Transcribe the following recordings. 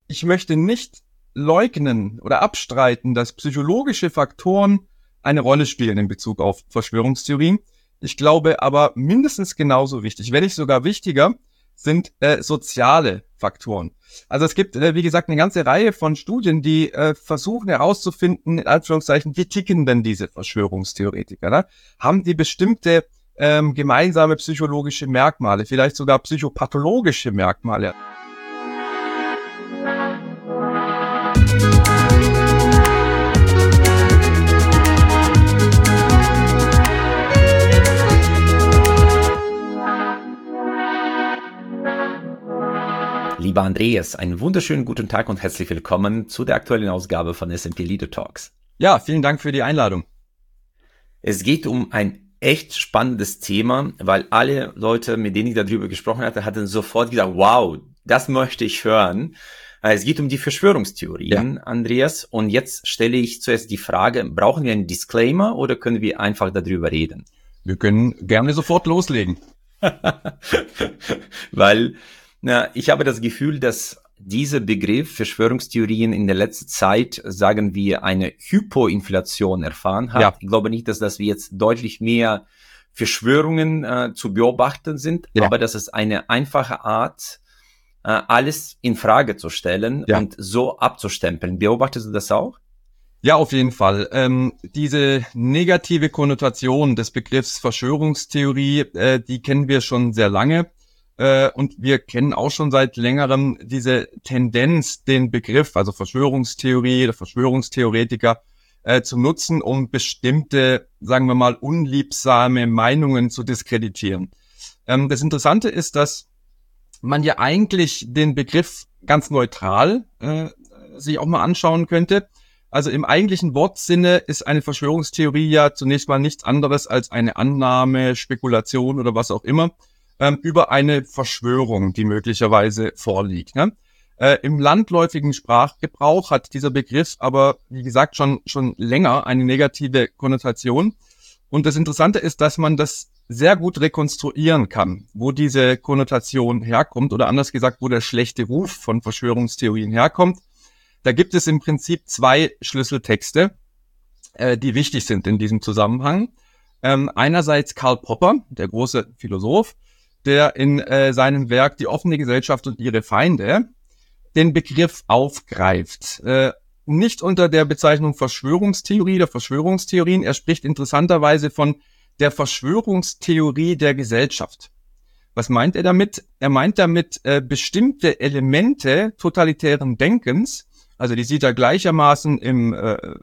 ich möchte nicht leugnen oder abstreiten, dass psychologische Faktoren eine Rolle spielen in Bezug auf Verschwörungstheorien. Ich glaube aber mindestens genauso wichtig, wenn nicht sogar wichtiger, sind soziale Faktoren. Also es gibt, wie gesagt, eine ganze Reihe von Studien, die versuchen herauszufinden, in Anführungszeichen, wie ticken denn diese Verschwörungstheoretiker? Ne? Haben die bestimmte gemeinsame psychologische Merkmale, vielleicht sogar psychopathologische Merkmale? Lieber Andreas, einen wunderschönen guten Tag und herzlich willkommen zu der aktuellen Ausgabe von S&P Leader Talks. Ja, vielen Dank für die Einladung. Es geht um ein echt spannendes Thema, weil alle Leute, mit denen ich darüber gesprochen hatte, hatten sofort gesagt, wow, das möchte ich hören. Es geht um die Verschwörungstheorien, ja. Andreas. Und jetzt stelle ich zuerst die Frage, brauchen wir einen Disclaimer oder können wir einfach darüber reden? Wir können gerne sofort loslegen. Weil ich habe das Gefühl, dass dieser Begriff Verschwörungstheorien in der letzten Zeit, sagen wir, eine Hypoinflation erfahren hat. Ja. Ich glaube nicht, dass wir jetzt deutlich mehr Verschwörungen zu beobachten sind, ja. Aber das ist eine einfache Art, alles in Frage zu stellen, ja. Und so abzustempeln. Beobachtest du das auch? Ja, auf jeden Fall. Diese negative Konnotation des Begriffs Verschwörungstheorie, die kennen wir schon sehr lange. Und wir kennen auch schon seit längerem diese Tendenz, den Begriff, also Verschwörungstheorie oder Verschwörungstheoretiker, zu nutzen, um bestimmte, sagen wir mal, unliebsame Meinungen zu diskreditieren. Das Interessante ist, dass man ja eigentlich den Begriff ganz neutral sich auch mal anschauen könnte. Also im eigentlichen Wortsinne ist eine Verschwörungstheorie ja zunächst mal nichts anderes als eine Annahme, Spekulation oder was auch immer, über eine Verschwörung, die möglicherweise vorliegt. Ne? Im landläufigen Sprachgebrauch hat dieser Begriff aber, wie gesagt, schon länger eine negative Konnotation. Und das Interessante ist, dass man das sehr gut rekonstruieren kann, wo diese Konnotation herkommt oder anders gesagt, wo der schlechte Ruf von Verschwörungstheorien herkommt. Da gibt es im Prinzip zwei Schlüsseltexte, die wichtig sind in diesem Zusammenhang. Einerseits Karl Popper, der große Philosoph, der in seinem Werk Die offene Gesellschaft und ihre Feinde den Begriff aufgreift. Nicht unter der Bezeichnung Verschwörungstheorie oder Verschwörungstheorien. Er spricht interessanterweise von der Verschwörungstheorie der Gesellschaft. Was meint er damit? Er meint damit bestimmte Elemente totalitären Denkens, also die sieht er gleichermaßen im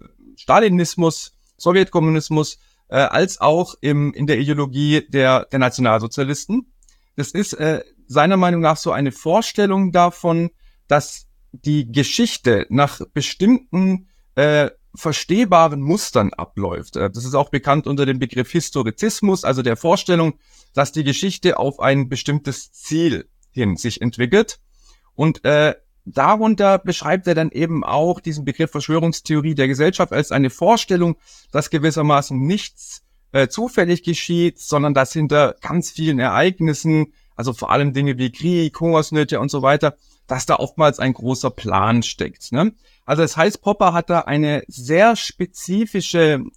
Stalinismus, Sowjetkommunismus, als auch in der Ideologie der Nationalsozialisten. Das ist seiner Meinung nach so eine Vorstellung davon, dass die Geschichte nach bestimmten verstehbaren Mustern abläuft. Das ist auch bekannt unter dem Begriff Historizismus, also der Vorstellung, dass die Geschichte auf ein bestimmtes Ziel hin sich entwickelt. Und darunter beschreibt er dann eben auch diesen Begriff Verschwörungstheorie der Gesellschaft als eine Vorstellung, dass gewissermaßen nichts zufällig geschieht, sondern dass hinter ganz vielen Ereignissen, also vor allem Dinge wie Krieg, Hungersnöte und so weiter, dass da oftmals ein großer Plan steckt. Ne? Also das heißt, Popper hat da einen sehr spezifischen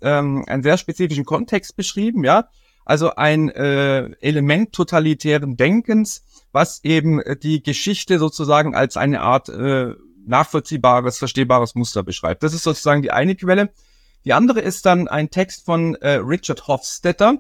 Kontext beschrieben, ja, also ein Element totalitären Denkens, was eben die Geschichte sozusagen als eine Art nachvollziehbares, verstehbares Muster beschreibt. Das ist sozusagen die eine Quelle. Die andere ist dann ein Text von Richard Hofstadter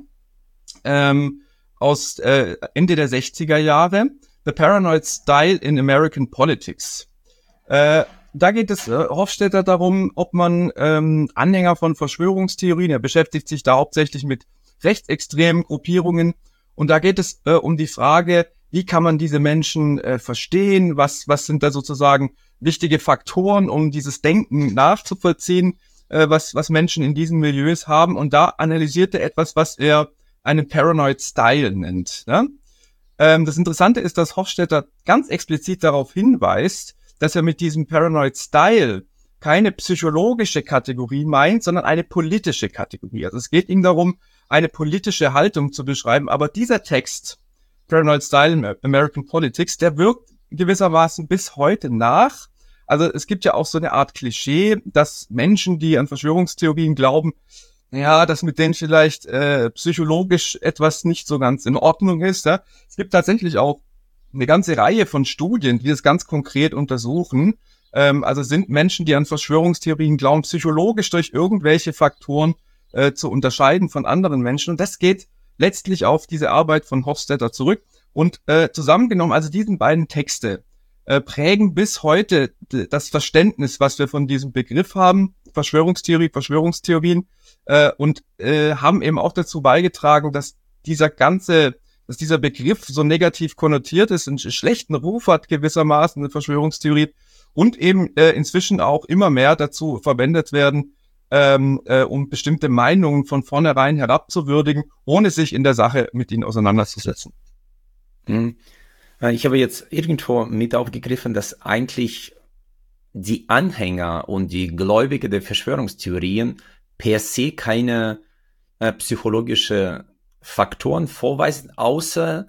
aus Ende der 60er Jahre, The Paranoid Style in American Politics. Da geht es Hofstadter darum, ob man Anhänger von Verschwörungstheorien, er beschäftigt sich da hauptsächlich mit rechtsextremen Gruppierungen, und da geht es um die Frage, wie kann man diese Menschen verstehen, was sind da sozusagen wichtige Faktoren, um dieses Denken nachzuvollziehen, was Menschen in diesen Milieus haben. Und da analysiert er etwas, was er einen Paranoid Style nennt. Ne? Das Interessante ist, dass Hofstadter ganz explizit darauf hinweist, dass er mit diesem Paranoid Style keine psychologische Kategorie meint, sondern eine politische Kategorie. Also es geht ihm darum, eine politische Haltung zu beschreiben. Aber dieser Text, Paranoid Style in American Politics, der wirkt gewissermaßen bis heute nach Also es gibt ja auch so eine Art Klischee, dass Menschen, die an Verschwörungstheorien glauben, ja, dass mit denen vielleicht psychologisch etwas nicht so ganz in Ordnung ist. Ja? Es gibt tatsächlich auch eine ganze Reihe von Studien, die das ganz konkret untersuchen. Also sind Menschen, die an Verschwörungstheorien glauben, psychologisch durch irgendwelche Faktoren zu unterscheiden von anderen Menschen. Und das geht letztlich auf diese Arbeit von Hofstadter zurück. Und zusammengenommen, also diesen beiden Texte prägen bis heute das Verständnis, was wir von diesem Begriff haben, Verschwörungstheorie, Verschwörungstheorien, und haben eben auch dazu beigetragen, dass dieser Begriff so negativ konnotiert ist, einen schlechten Ruf hat gewissermaßen, eine Verschwörungstheorie, und eben inzwischen auch immer mehr dazu verwendet werden, um bestimmte Meinungen von vornherein herabzuwürdigen, ohne sich in der Sache mit ihnen auseinanderzusetzen. Ich habe jetzt irgendwo mit aufgegriffen, dass eigentlich die Anhänger und die Gläubige der Verschwörungstheorien per se keine psychologische Faktoren vorweisen, außer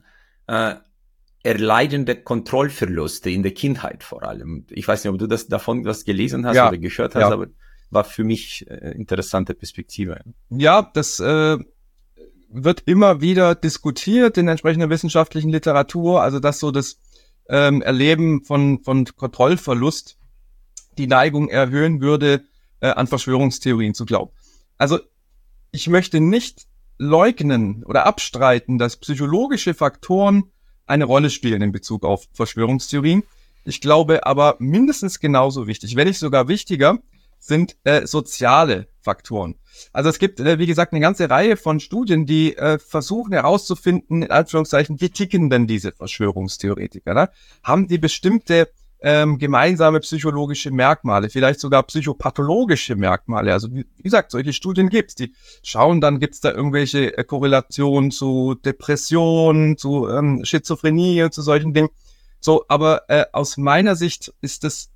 erleidende Kontrollverluste in der Kindheit vor allem. Ich weiß nicht, ob du davon was gelesen hast oder gehört hast, aber war für mich interessante Perspektive. Ja, das wird immer wieder diskutiert in entsprechender wissenschaftlichen Literatur, also dass so das Erleben von Kontrollverlust die Neigung erhöhen würde, an Verschwörungstheorien zu glauben. Also ich möchte nicht leugnen oder abstreiten, dass psychologische Faktoren eine Rolle spielen in Bezug auf Verschwörungstheorien. Ich glaube aber mindestens genauso wichtig, wenn nicht sogar wichtiger, sind soziale Faktoren. Also es gibt, wie gesagt, eine ganze Reihe von Studien, die versuchen herauszufinden, in Anführungszeichen, wie ticken denn diese Verschwörungstheoretiker? Ne? Haben die bestimmte gemeinsame psychologische Merkmale, vielleicht sogar psychopathologische Merkmale? Also wie gesagt, solche Studien gibt's. Die schauen dann, gibt's da irgendwelche Korrelationen zu Depressionen, zu Schizophrenie und zu solchen Dingen. So, aber aus meiner Sicht ist es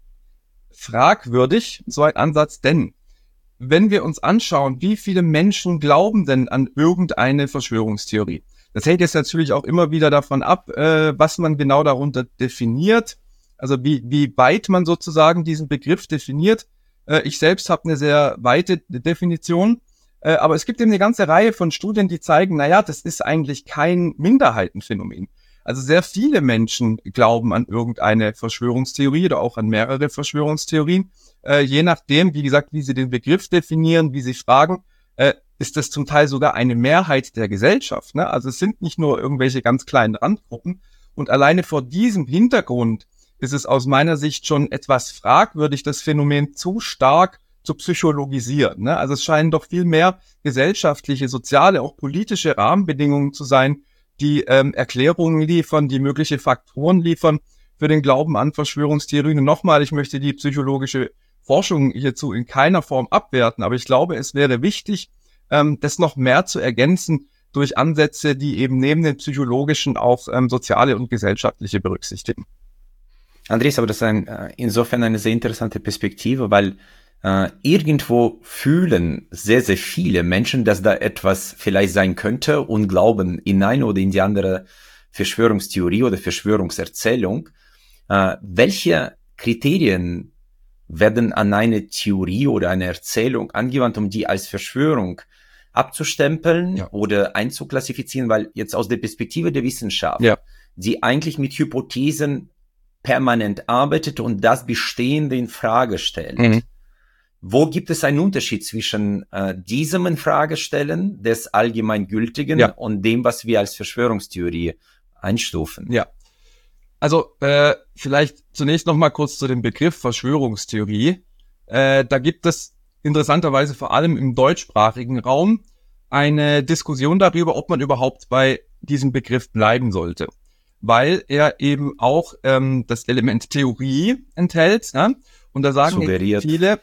fragwürdig, so ein Ansatz, denn wenn wir uns anschauen, wie viele Menschen glauben denn an irgendeine Verschwörungstheorie, das hängt jetzt natürlich auch immer wieder davon ab, was man genau darunter definiert, also wie weit man sozusagen diesen Begriff definiert. Ich selbst habe eine sehr weite Definition, aber es gibt eben eine ganze Reihe von Studien, die zeigen, naja, das ist eigentlich kein Minderheitenphänomen. Also sehr viele Menschen glauben an irgendeine Verschwörungstheorie oder auch an mehrere Verschwörungstheorien. Je nachdem, wie gesagt, wie sie den Begriff definieren, wie sie fragen, ist das zum Teil sogar eine Mehrheit der Gesellschaft. Ne? Also es sind nicht nur irgendwelche ganz kleinen Randgruppen. Und alleine vor diesem Hintergrund ist es aus meiner Sicht schon etwas fragwürdig, das Phänomen zu stark zu psychologisieren. Ne? Also es scheinen doch viel mehr gesellschaftliche, soziale, auch politische Rahmenbedingungen zu sein, die Erklärungen liefern, die mögliche Faktoren liefern für den Glauben an Verschwörungstheorien. Und nochmal, ich möchte die psychologische Forschung hierzu in keiner Form abwerten, aber ich glaube, es wäre wichtig, das noch mehr zu ergänzen durch Ansätze, die eben neben den psychologischen auch soziale und gesellschaftliche berücksichtigen. Andreas, aber das ist insofern eine sehr interessante Perspektive, weil irgendwo fühlen sehr, sehr viele Menschen, dass da etwas vielleicht sein könnte und glauben in eine oder in die andere Verschwörungstheorie oder Verschwörungserzählung. Welche Kriterien werden an eine Theorie oder eine Erzählung angewandt, um die als Verschwörung abzustempeln oder einzuklassifizieren? Weil jetzt aus der Perspektive der Wissenschaft, die eigentlich mit Hypothesen permanent arbeitet und das Bestehende in Frage stellt. Wo gibt es einen Unterschied zwischen diesem Infragestellen des Allgemeingültigen und dem, was wir als Verschwörungstheorie einstufen? Ja, also vielleicht zunächst noch mal kurz zu dem Begriff Verschwörungstheorie. Da gibt es interessanterweise vor allem im deutschsprachigen Raum eine Diskussion darüber, ob man überhaupt bei diesem Begriff bleiben sollte, weil er eben auch das Element Theorie enthält. Ne? Und da sagen viele,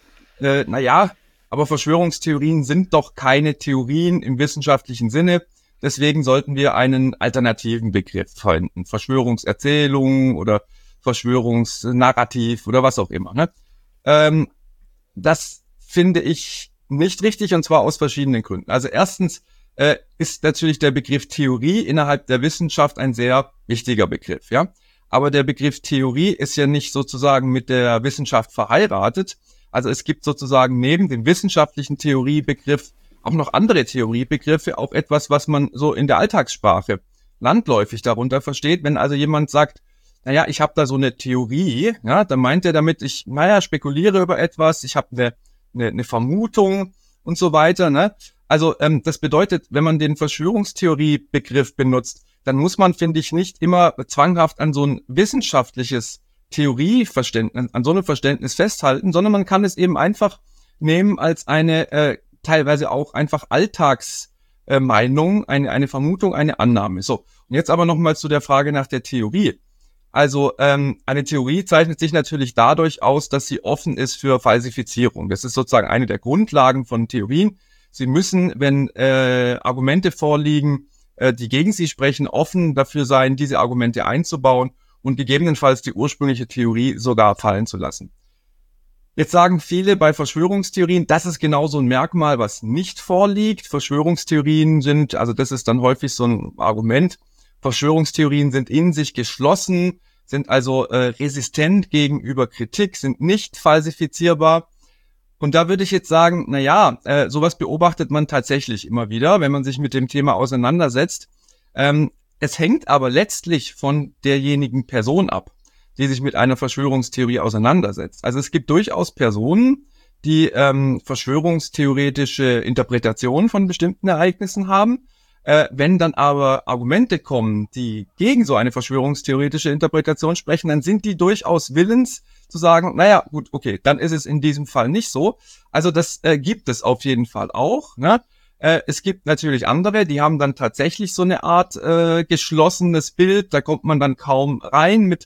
aber Verschwörungstheorien sind doch keine Theorien im wissenschaftlichen Sinne. Deswegen sollten wir einen alternativen Begriff verwenden. Verschwörungserzählung oder Verschwörungsnarrativ oder was auch immer. Ne? Das finde ich nicht richtig, und zwar aus verschiedenen Gründen. Also erstens ist natürlich der Begriff Theorie innerhalb der Wissenschaft ein sehr wichtiger Begriff. Ja, aber der Begriff Theorie ist ja nicht sozusagen mit der Wissenschaft verheiratet. Also es gibt sozusagen neben dem wissenschaftlichen Theoriebegriff auch noch andere Theoriebegriffe, auch etwas, was man so in der Alltagssprache landläufig darunter versteht. Wenn also jemand sagt, naja, ich habe da so eine Theorie, ja, dann meint er damit, ich spekuliere über etwas, ich habe eine Vermutung und so weiter, ne? Also das bedeutet, wenn man den Verschwörungstheoriebegriff benutzt, dann muss man, finde ich, nicht immer zwanghaft an so ein wissenschaftliches Theorieverständnis, an so einem Verständnis festhalten, sondern man kann es eben einfach nehmen als eine teilweise auch einfach Alltagsmeinung, eine Vermutung, eine Annahme. So, und jetzt aber nochmal zu der Frage nach der Theorie. Also eine Theorie zeichnet sich natürlich dadurch aus, dass sie offen ist für Falsifizierung. Das ist sozusagen eine der Grundlagen von Theorien. Sie müssen, wenn Argumente vorliegen, die gegen sie sprechen, offen dafür sein, diese Argumente einzubauen und gegebenenfalls die ursprüngliche Theorie sogar fallen zu lassen. Jetzt sagen viele bei Verschwörungstheorien, das ist genau so ein Merkmal, was nicht vorliegt. Verschwörungstheorien sind, also das ist dann häufig so ein Argument, Verschwörungstheorien sind in sich geschlossen, sind also resistent gegenüber Kritik, sind nicht falsifizierbar. Und da würde ich jetzt sagen, sowas beobachtet man tatsächlich immer wieder, wenn man sich mit dem Thema auseinandersetzt. Es hängt aber letztlich von derjenigen Person ab, die sich mit einer Verschwörungstheorie auseinandersetzt. Also es gibt durchaus Personen, die verschwörungstheoretische Interpretationen von bestimmten Ereignissen haben. Wenn dann aber Argumente kommen, die gegen so eine verschwörungstheoretische Interpretation sprechen, dann sind die durchaus willens zu sagen, gut, okay, dann ist es in diesem Fall nicht so. Also das gibt es auf jeden Fall auch, ne? Es gibt natürlich andere, die haben dann tatsächlich so eine Art geschlossenes Bild, da kommt man dann kaum rein mit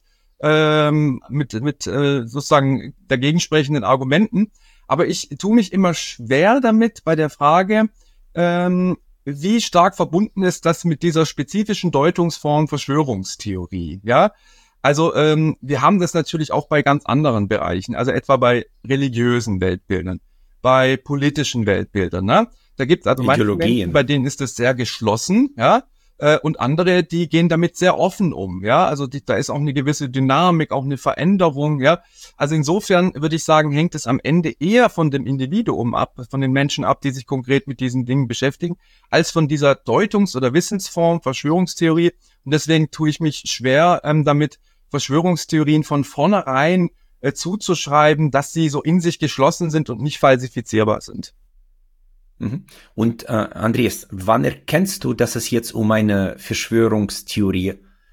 sozusagen dagegen sprechenden Argumenten. Aber ich tue mich immer schwer damit bei der Frage, wie stark verbunden ist das mit dieser spezifischen Deutungsform Verschwörungstheorie, ja? Also wir haben das natürlich auch bei ganz anderen Bereichen, also etwa bei religiösen Weltbildern, bei politischen Weltbildern, ne? Da gibt es also manche Menschen, bei denen ist das sehr geschlossen, ja? Und andere, die gehen damit sehr offen um, ja? Also da ist auch eine gewisse Dynamik, auch eine Veränderung, ja? Also insofern würde ich sagen, hängt es am Ende eher von dem Individuum ab, von den Menschen ab, die sich konkret mit diesen Dingen beschäftigen, als von dieser Deutungs- oder Wissensform, Verschwörungstheorie. Und deswegen tue ich mich schwer damit, Verschwörungstheorien von vornherein zuzuschreiben, dass sie so in sich geschlossen sind und nicht falsifizierbar sind. Und Andreas, wann erkennst du, dass es jetzt um eine Verschwörungstheorie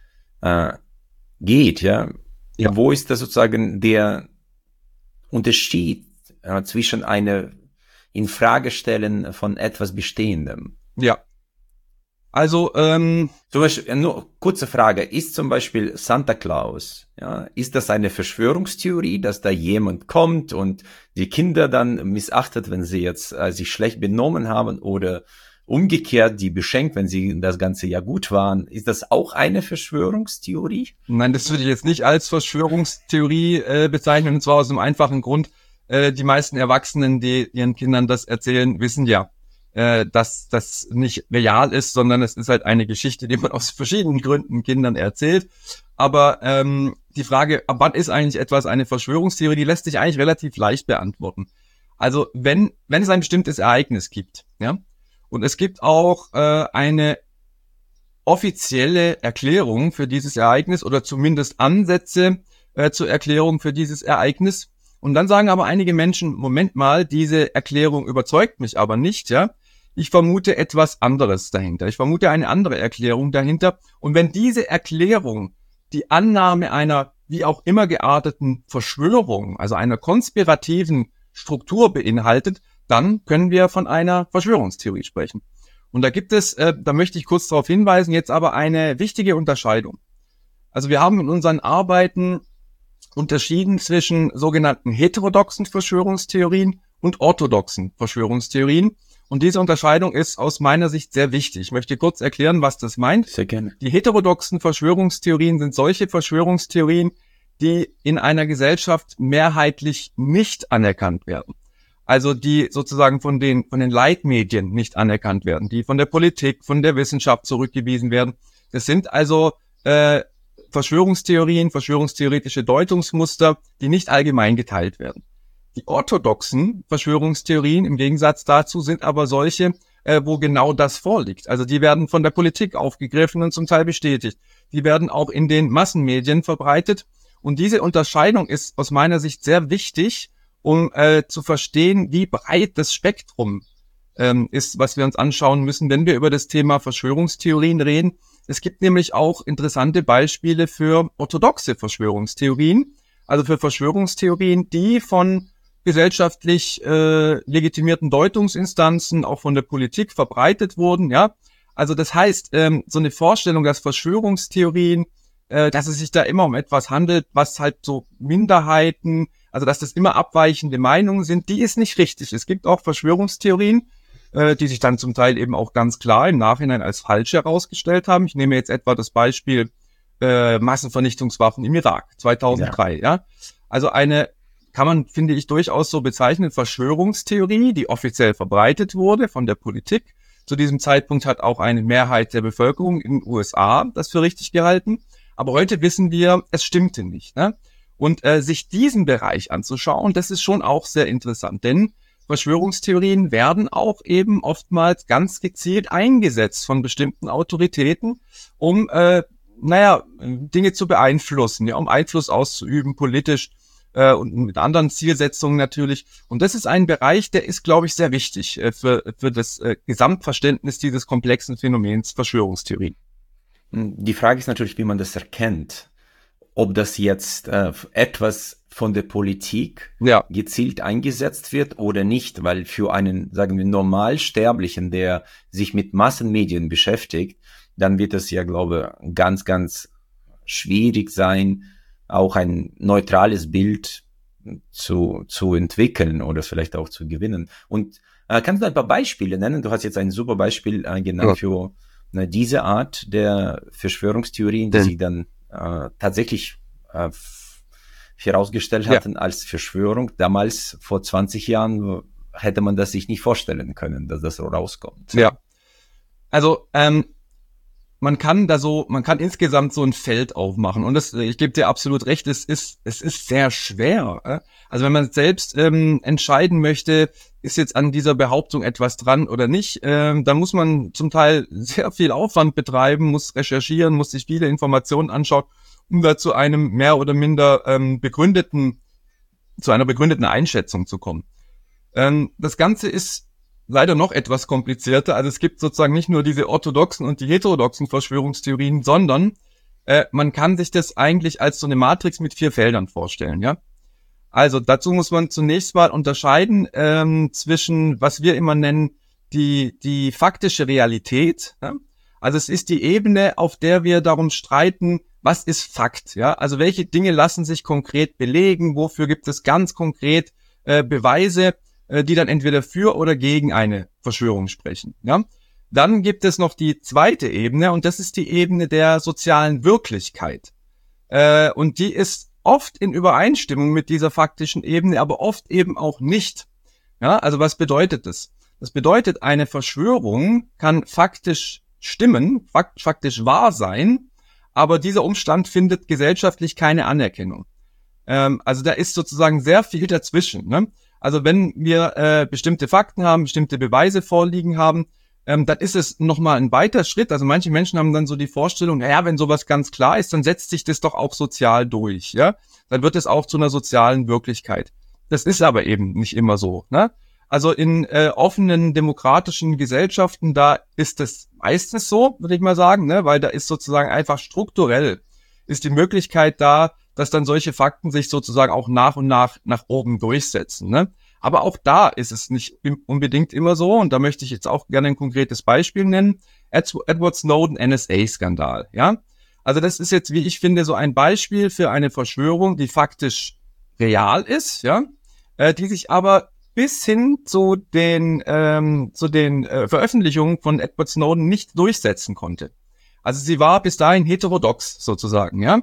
geht? Ja? Wo ist das sozusagen der Unterschied zwischen einer Infragestellen von etwas Bestehendem? Ja. Also, zum Beispiel, nur kurze Frage, ist zum Beispiel Santa Claus, ja, ist das eine Verschwörungstheorie, dass da jemand kommt und die Kinder dann missachtet, wenn sie jetzt sich schlecht benommen haben, oder umgekehrt die beschenkt, wenn sie das ganze Jahr gut waren? Ist das auch eine Verschwörungstheorie? Nein, das würde ich jetzt nicht als Verschwörungstheorie bezeichnen, und zwar aus einem einfachen Grund. Die meisten Erwachsenen, die ihren Kindern das erzählen, wissen ja, dass das nicht real ist, sondern es ist halt eine Geschichte, die man aus verschiedenen Gründen Kindern erzählt. Aber die Frage, ab wann ist eigentlich etwas eine Verschwörungstheorie, die lässt sich eigentlich relativ leicht beantworten. Also wenn es ein bestimmtes Ereignis gibt, ja, und es gibt auch eine offizielle Erklärung für dieses Ereignis oder zumindest Ansätze zur Erklärung für dieses Ereignis, und dann sagen aber einige Menschen, Moment mal, diese Erklärung überzeugt mich aber nicht, ja. Ich vermute etwas anderes dahinter. Ich vermute eine andere Erklärung dahinter. Und wenn diese Erklärung die Annahme einer wie auch immer gearteten Verschwörung, also einer konspirativen Struktur beinhaltet, dann können wir von einer Verschwörungstheorie sprechen. Und da gibt es, da möchte ich kurz darauf hinweisen, jetzt aber eine wichtige Unterscheidung. Also wir haben in unseren Arbeiten unterschieden zwischen sogenannten heterodoxen Verschwörungstheorien und orthodoxen Verschwörungstheorien. Und diese Unterscheidung ist aus meiner Sicht sehr wichtig. Ich möchte kurz erklären, was das meint. Sehr gerne. Die heterodoxen Verschwörungstheorien sind solche Verschwörungstheorien, die in einer Gesellschaft mehrheitlich nicht anerkannt werden. Also die sozusagen von den Leitmedien nicht anerkannt werden, die von der Politik, von der Wissenschaft zurückgewiesen werden. Das sind also Verschwörungstheorien, verschwörungstheoretische Deutungsmuster, die nicht allgemein geteilt werden. Die orthodoxen Verschwörungstheorien im Gegensatz dazu sind aber solche, wo genau das vorliegt. Also die werden von der Politik aufgegriffen und zum Teil bestätigt. Die werden auch in den Massenmedien verbreitet. Und diese Unterscheidung ist aus meiner Sicht sehr wichtig, um zu verstehen, wie breit das Spektrum ist, was wir uns anschauen müssen, wenn wir über das Thema Verschwörungstheorien reden. Es gibt nämlich auch interessante Beispiele für orthodoxe Verschwörungstheorien, also für Verschwörungstheorien, die von gesellschaftlich legitimierten Deutungsinstanzen, auch von der Politik verbreitet wurden, ja. Also das heißt, so eine Vorstellung, dass Verschwörungstheorien, dass es sich da immer um etwas handelt, was halt so Minderheiten, also dass das immer abweichende Meinungen sind, die ist nicht richtig. Es gibt auch Verschwörungstheorien, die sich dann zum Teil eben auch ganz klar im Nachhinein als falsch herausgestellt haben. Ich nehme jetzt etwa das Beispiel Massenvernichtungswaffen im Irak 2003, ja. Also eine, kann man, finde ich, durchaus so bezeichnen, Verschwörungstheorie, die offiziell verbreitet wurde von der Politik. Zu diesem Zeitpunkt hat auch eine Mehrheit der Bevölkerung in den USA das für richtig gehalten. Aber heute wissen wir, es stimmte nicht, ne? Und sich diesen Bereich anzuschauen, das ist schon auch sehr interessant, denn Verschwörungstheorien werden auch eben oftmals ganz gezielt eingesetzt von bestimmten Autoritäten, um Dinge zu beeinflussen, ja, um Einfluss auszuüben, politisch und mit anderen Zielsetzungen natürlich. Und das ist ein Bereich, der ist, glaube ich, sehr wichtig für das Gesamtverständnis dieses komplexen Phänomens Verschwörungstheorien. Die Frage ist natürlich, wie man das erkennt. Ob das jetzt etwas von der Politik gezielt eingesetzt wird oder nicht, weil für einen, sagen wir, Normalsterblichen, der sich mit Massenmedien beschäftigt, dann wird es ja, glaube ich, ganz, ganz schwierig sein, auch ein neutrales Bild zu entwickeln oder vielleicht auch zu gewinnen. Und kannst du ein paar Beispiele nennen? Du hast jetzt ein super Beispiel genannt für diese Art der Verschwörungstheorien, die sich dann tatsächlich herausgestellt hatten als Verschwörung. Damals, vor 20 Jahren, hätte man das sich nicht vorstellen können, dass das so rauskommt. Ja, also man kann insgesamt so ein Feld aufmachen und ich gebe dir absolut recht, es ist sehr schwer. Also wenn man selbst entscheiden möchte, ist jetzt an dieser Behauptung etwas dran oder nicht, dann muss man zum Teil sehr viel Aufwand betreiben, muss recherchieren, muss sich viele Informationen anschauen, um da zu einem mehr oder minder begründeten Einschätzung zu kommen. Das Ganze ist leider noch etwas komplizierter. Also es gibt sozusagen nicht nur diese orthodoxen und die heterodoxen Verschwörungstheorien, sondern man kann sich das eigentlich als so eine Matrix mit 4 Feldern vorstellen, ja. Also dazu muss man zunächst mal unterscheiden zwischen, was wir immer nennen, die faktische Realität. Ja? Also es ist die Ebene, auf der wir darum streiten, was ist Fakt, ja? Also welche Dinge lassen sich konkret belegen, wofür gibt es ganz konkret Beweise, die dann entweder für oder gegen eine Verschwörung sprechen. Ja? Dann gibt es noch die zweite Ebene und das ist die Ebene der sozialen Wirklichkeit. Und die ist oft in Übereinstimmung mit dieser faktischen Ebene, aber oft eben auch nicht. Ja? Also was bedeutet das? Das bedeutet, eine Verschwörung kann faktisch stimmen, faktisch wahr sein, aber dieser Umstand findet gesellschaftlich keine Anerkennung. Also da ist sozusagen sehr viel dazwischen, ne? Also wenn wir bestimmte Fakten haben, bestimmte Beweise vorliegen haben, dann ist es nochmal ein weiter Schritt. Also manche Menschen haben dann so die Vorstellung, naja, wenn sowas ganz klar ist, dann setzt sich das doch auch sozial durch, ja. Dann wird es auch zu einer sozialen Wirklichkeit. Das ist aber eben nicht immer so, ne? Also in offenen demokratischen Gesellschaften, da ist es meistens so, würde ich mal sagen, ne? Weil da ist sozusagen einfach strukturell ist die Möglichkeit da, dass dann solche Fakten sich sozusagen auch nach und nach oben durchsetzen, ne? Aber auch da ist es nicht unbedingt immer so und da möchte ich jetzt auch gerne ein konkretes Beispiel nennen. Edward Snowden NSA-Skandal, ja? Also das ist jetzt, wie ich finde, so ein Beispiel für eine Verschwörung, die faktisch real ist, ja? Die sich aber bis hin zu den Veröffentlichungen von Edward Snowden nicht durchsetzen konnte. Also sie war bis dahin heterodox sozusagen, ja?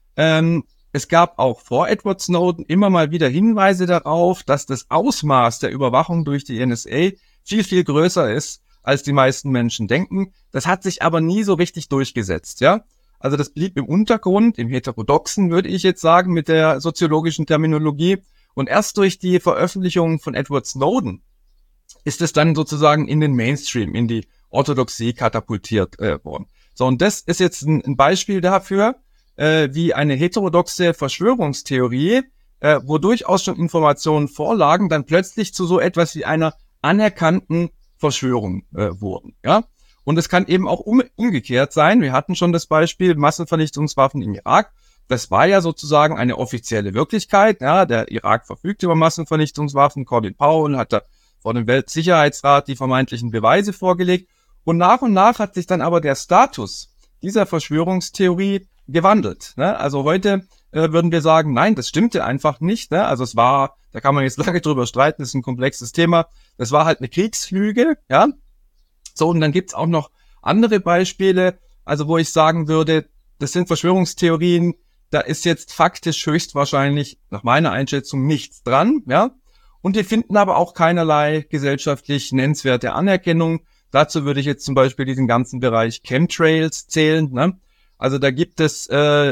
Es gab auch vor Edward Snowden immer mal wieder Hinweise darauf, dass das Ausmaß der Überwachung durch die NSA viel, viel größer ist, als die meisten Menschen denken. Das hat sich aber nie so richtig durchgesetzt, ja. Also das blieb im Untergrund, im Heterodoxen, würde ich jetzt sagen, mit der soziologischen Terminologie. Und erst durch die Veröffentlichung von Edward Snowden ist es dann sozusagen in den Mainstream, in die Orthodoxie katapultiert worden. So, und das ist jetzt ein Beispiel dafür, wie eine heterodoxe Verschwörungstheorie, wo durchaus schon Informationen vorlagen, dann plötzlich zu so etwas wie einer anerkannten Verschwörung wurden. Ja, und es kann eben auch umgekehrt sein. Wir hatten schon das Beispiel Massenvernichtungswaffen im Irak. Das war ja sozusagen eine offizielle Wirklichkeit. Ja, der Irak verfügt über Massenvernichtungswaffen. Colin Powell hat da vor dem Weltsicherheitsrat die vermeintlichen Beweise vorgelegt. Und nach hat sich dann aber der Status dieser Verschwörungstheorie gewandelt. Ne? Also heute würden wir sagen, nein, das stimmte einfach nicht. Ne? Also es war, da kann man jetzt lange drüber streiten, das ist ein komplexes Thema. Das war halt eine Kriegslüge. Ja. So, und dann gibt's auch noch andere Beispiele, also wo ich sagen würde, das sind Verschwörungstheorien, da ist jetzt faktisch höchstwahrscheinlich nach meiner Einschätzung nichts dran. Ja. Und die finden aber auch keinerlei gesellschaftlich nennenswerte Anerkennung. Dazu würde ich jetzt zum Beispiel diesen ganzen Bereich Chemtrails zählen. Ne? Also da gibt es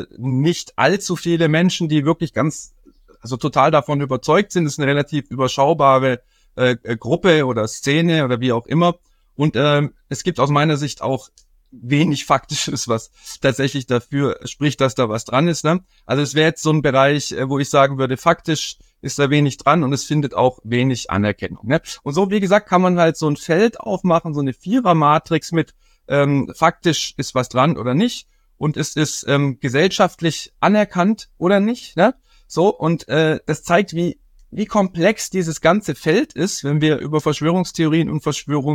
nicht allzu viele Menschen, die wirklich also total davon überzeugt sind. Das ist eine relativ überschaubare Gruppe oder Szene oder wie auch immer. Und es gibt aus meiner Sicht auch wenig Faktisches, was tatsächlich dafür spricht, dass da was dran ist. Ne? Also es wäre jetzt so ein Bereich, wo ich sagen würde, faktisch ist da wenig dran und es findet auch wenig Anerkennung. Ne? Und so, wie gesagt, kann man halt so ein Feld aufmachen, so eine Vierer-Matrix mit faktisch ist was dran oder nicht und es ist gesellschaftlich anerkannt oder nicht. Ne? So, und das zeigt, wie komplex dieses ganze Feld ist, wenn wir über Verschwörungstheorien und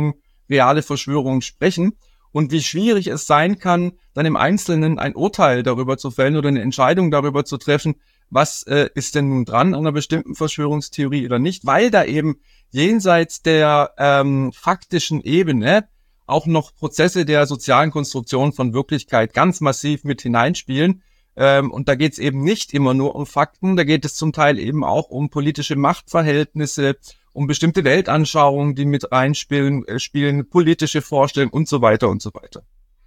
reale Verschwörungen sprechen. Und wie schwierig es sein kann, dann im Einzelnen ein Urteil darüber zu fällen oder eine Entscheidung darüber zu treffen, was ist denn nun dran an einer bestimmten Verschwörungstheorie oder nicht, weil da eben jenseits der faktischen Ebene auch noch Prozesse der sozialen Konstruktion von Wirklichkeit ganz massiv mit hineinspielen. Und da geht es eben nicht immer nur um Fakten, da geht es zum Teil eben auch um politische Machtverhältnisse, um bestimmte Weltanschauungen, die mit reinspielen, politische Vorstellungen und so weiter und so weiter.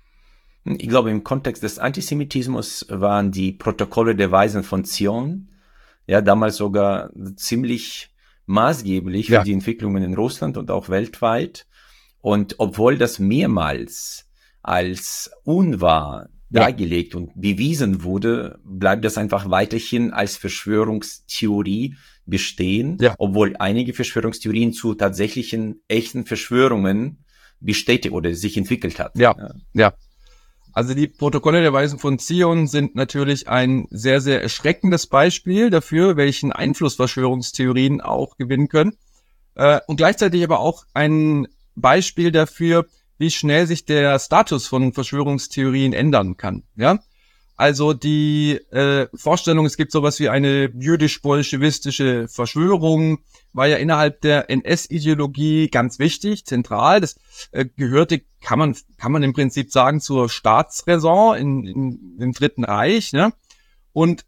Ich glaube, im Kontext des Antisemitismus waren die Protokolle der Weisen von Zion ja damals sogar ziemlich maßgeblich für die Entwicklungen in Russland und auch weltweit. Und obwohl das mehrmals als unwahr dargelegt und bewiesen wurde, bleibt das einfach weiterhin als Verschwörungstheorie bestehen, obwohl einige Verschwörungstheorien zu tatsächlichen echten Verschwörungen bestätigt oder sich entwickelt hat. Ja. Also die Protokolle der Weisen von Zion sind natürlich ein sehr, sehr erschreckendes Beispiel dafür, welchen Einfluss Verschwörungstheorien auch gewinnen können. Und gleichzeitig aber auch ein Beispiel dafür, wie schnell sich der Status von Verschwörungstheorien ändern kann. Ja, also die Vorstellung, es gibt sowas wie eine jüdisch-bolschewistische Verschwörung, war ja innerhalb der NS-Ideologie ganz wichtig, zentral. Das gehörte, kann man im Prinzip sagen, zur Staatsräson im Dritten Reich. Ne? Und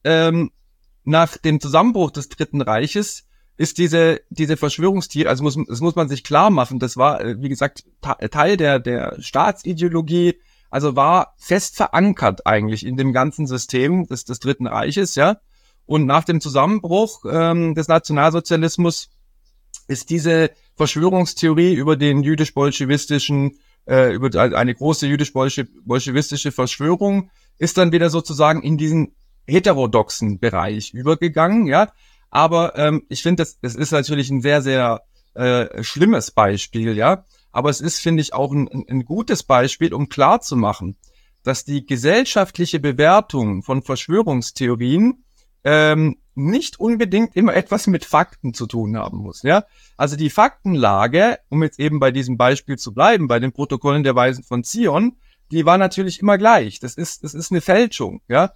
nach dem Zusammenbruch des Dritten Reiches ist diese Verschwörungstheorie, also das muss man sich klar machen, das war, wie gesagt, Teil der Staatsideologie, also war fest verankert eigentlich in dem ganzen System des Dritten Reiches, ja. Und nach dem Zusammenbruch des Nationalsozialismus ist diese Verschwörungstheorie über den jüdisch-bolschewistischen, über eine große jüdisch-bolschewistische Verschwörung, ist dann wieder sozusagen in diesen heterodoxen Bereich übergegangen, ja. Aber ich finde, das ist natürlich ein sehr, sehr schlimmes Beispiel, ja. Aber es ist, finde ich, auch ein gutes Beispiel, um klarzumachen, dass die gesellschaftliche Bewertung von Verschwörungstheorien nicht unbedingt immer etwas mit Fakten zu tun haben muss, ja. Also die Faktenlage, um jetzt eben bei diesem Beispiel zu bleiben, bei den Protokollen der Weisen von Zion, die war natürlich immer gleich. Das ist eine Fälschung, ja.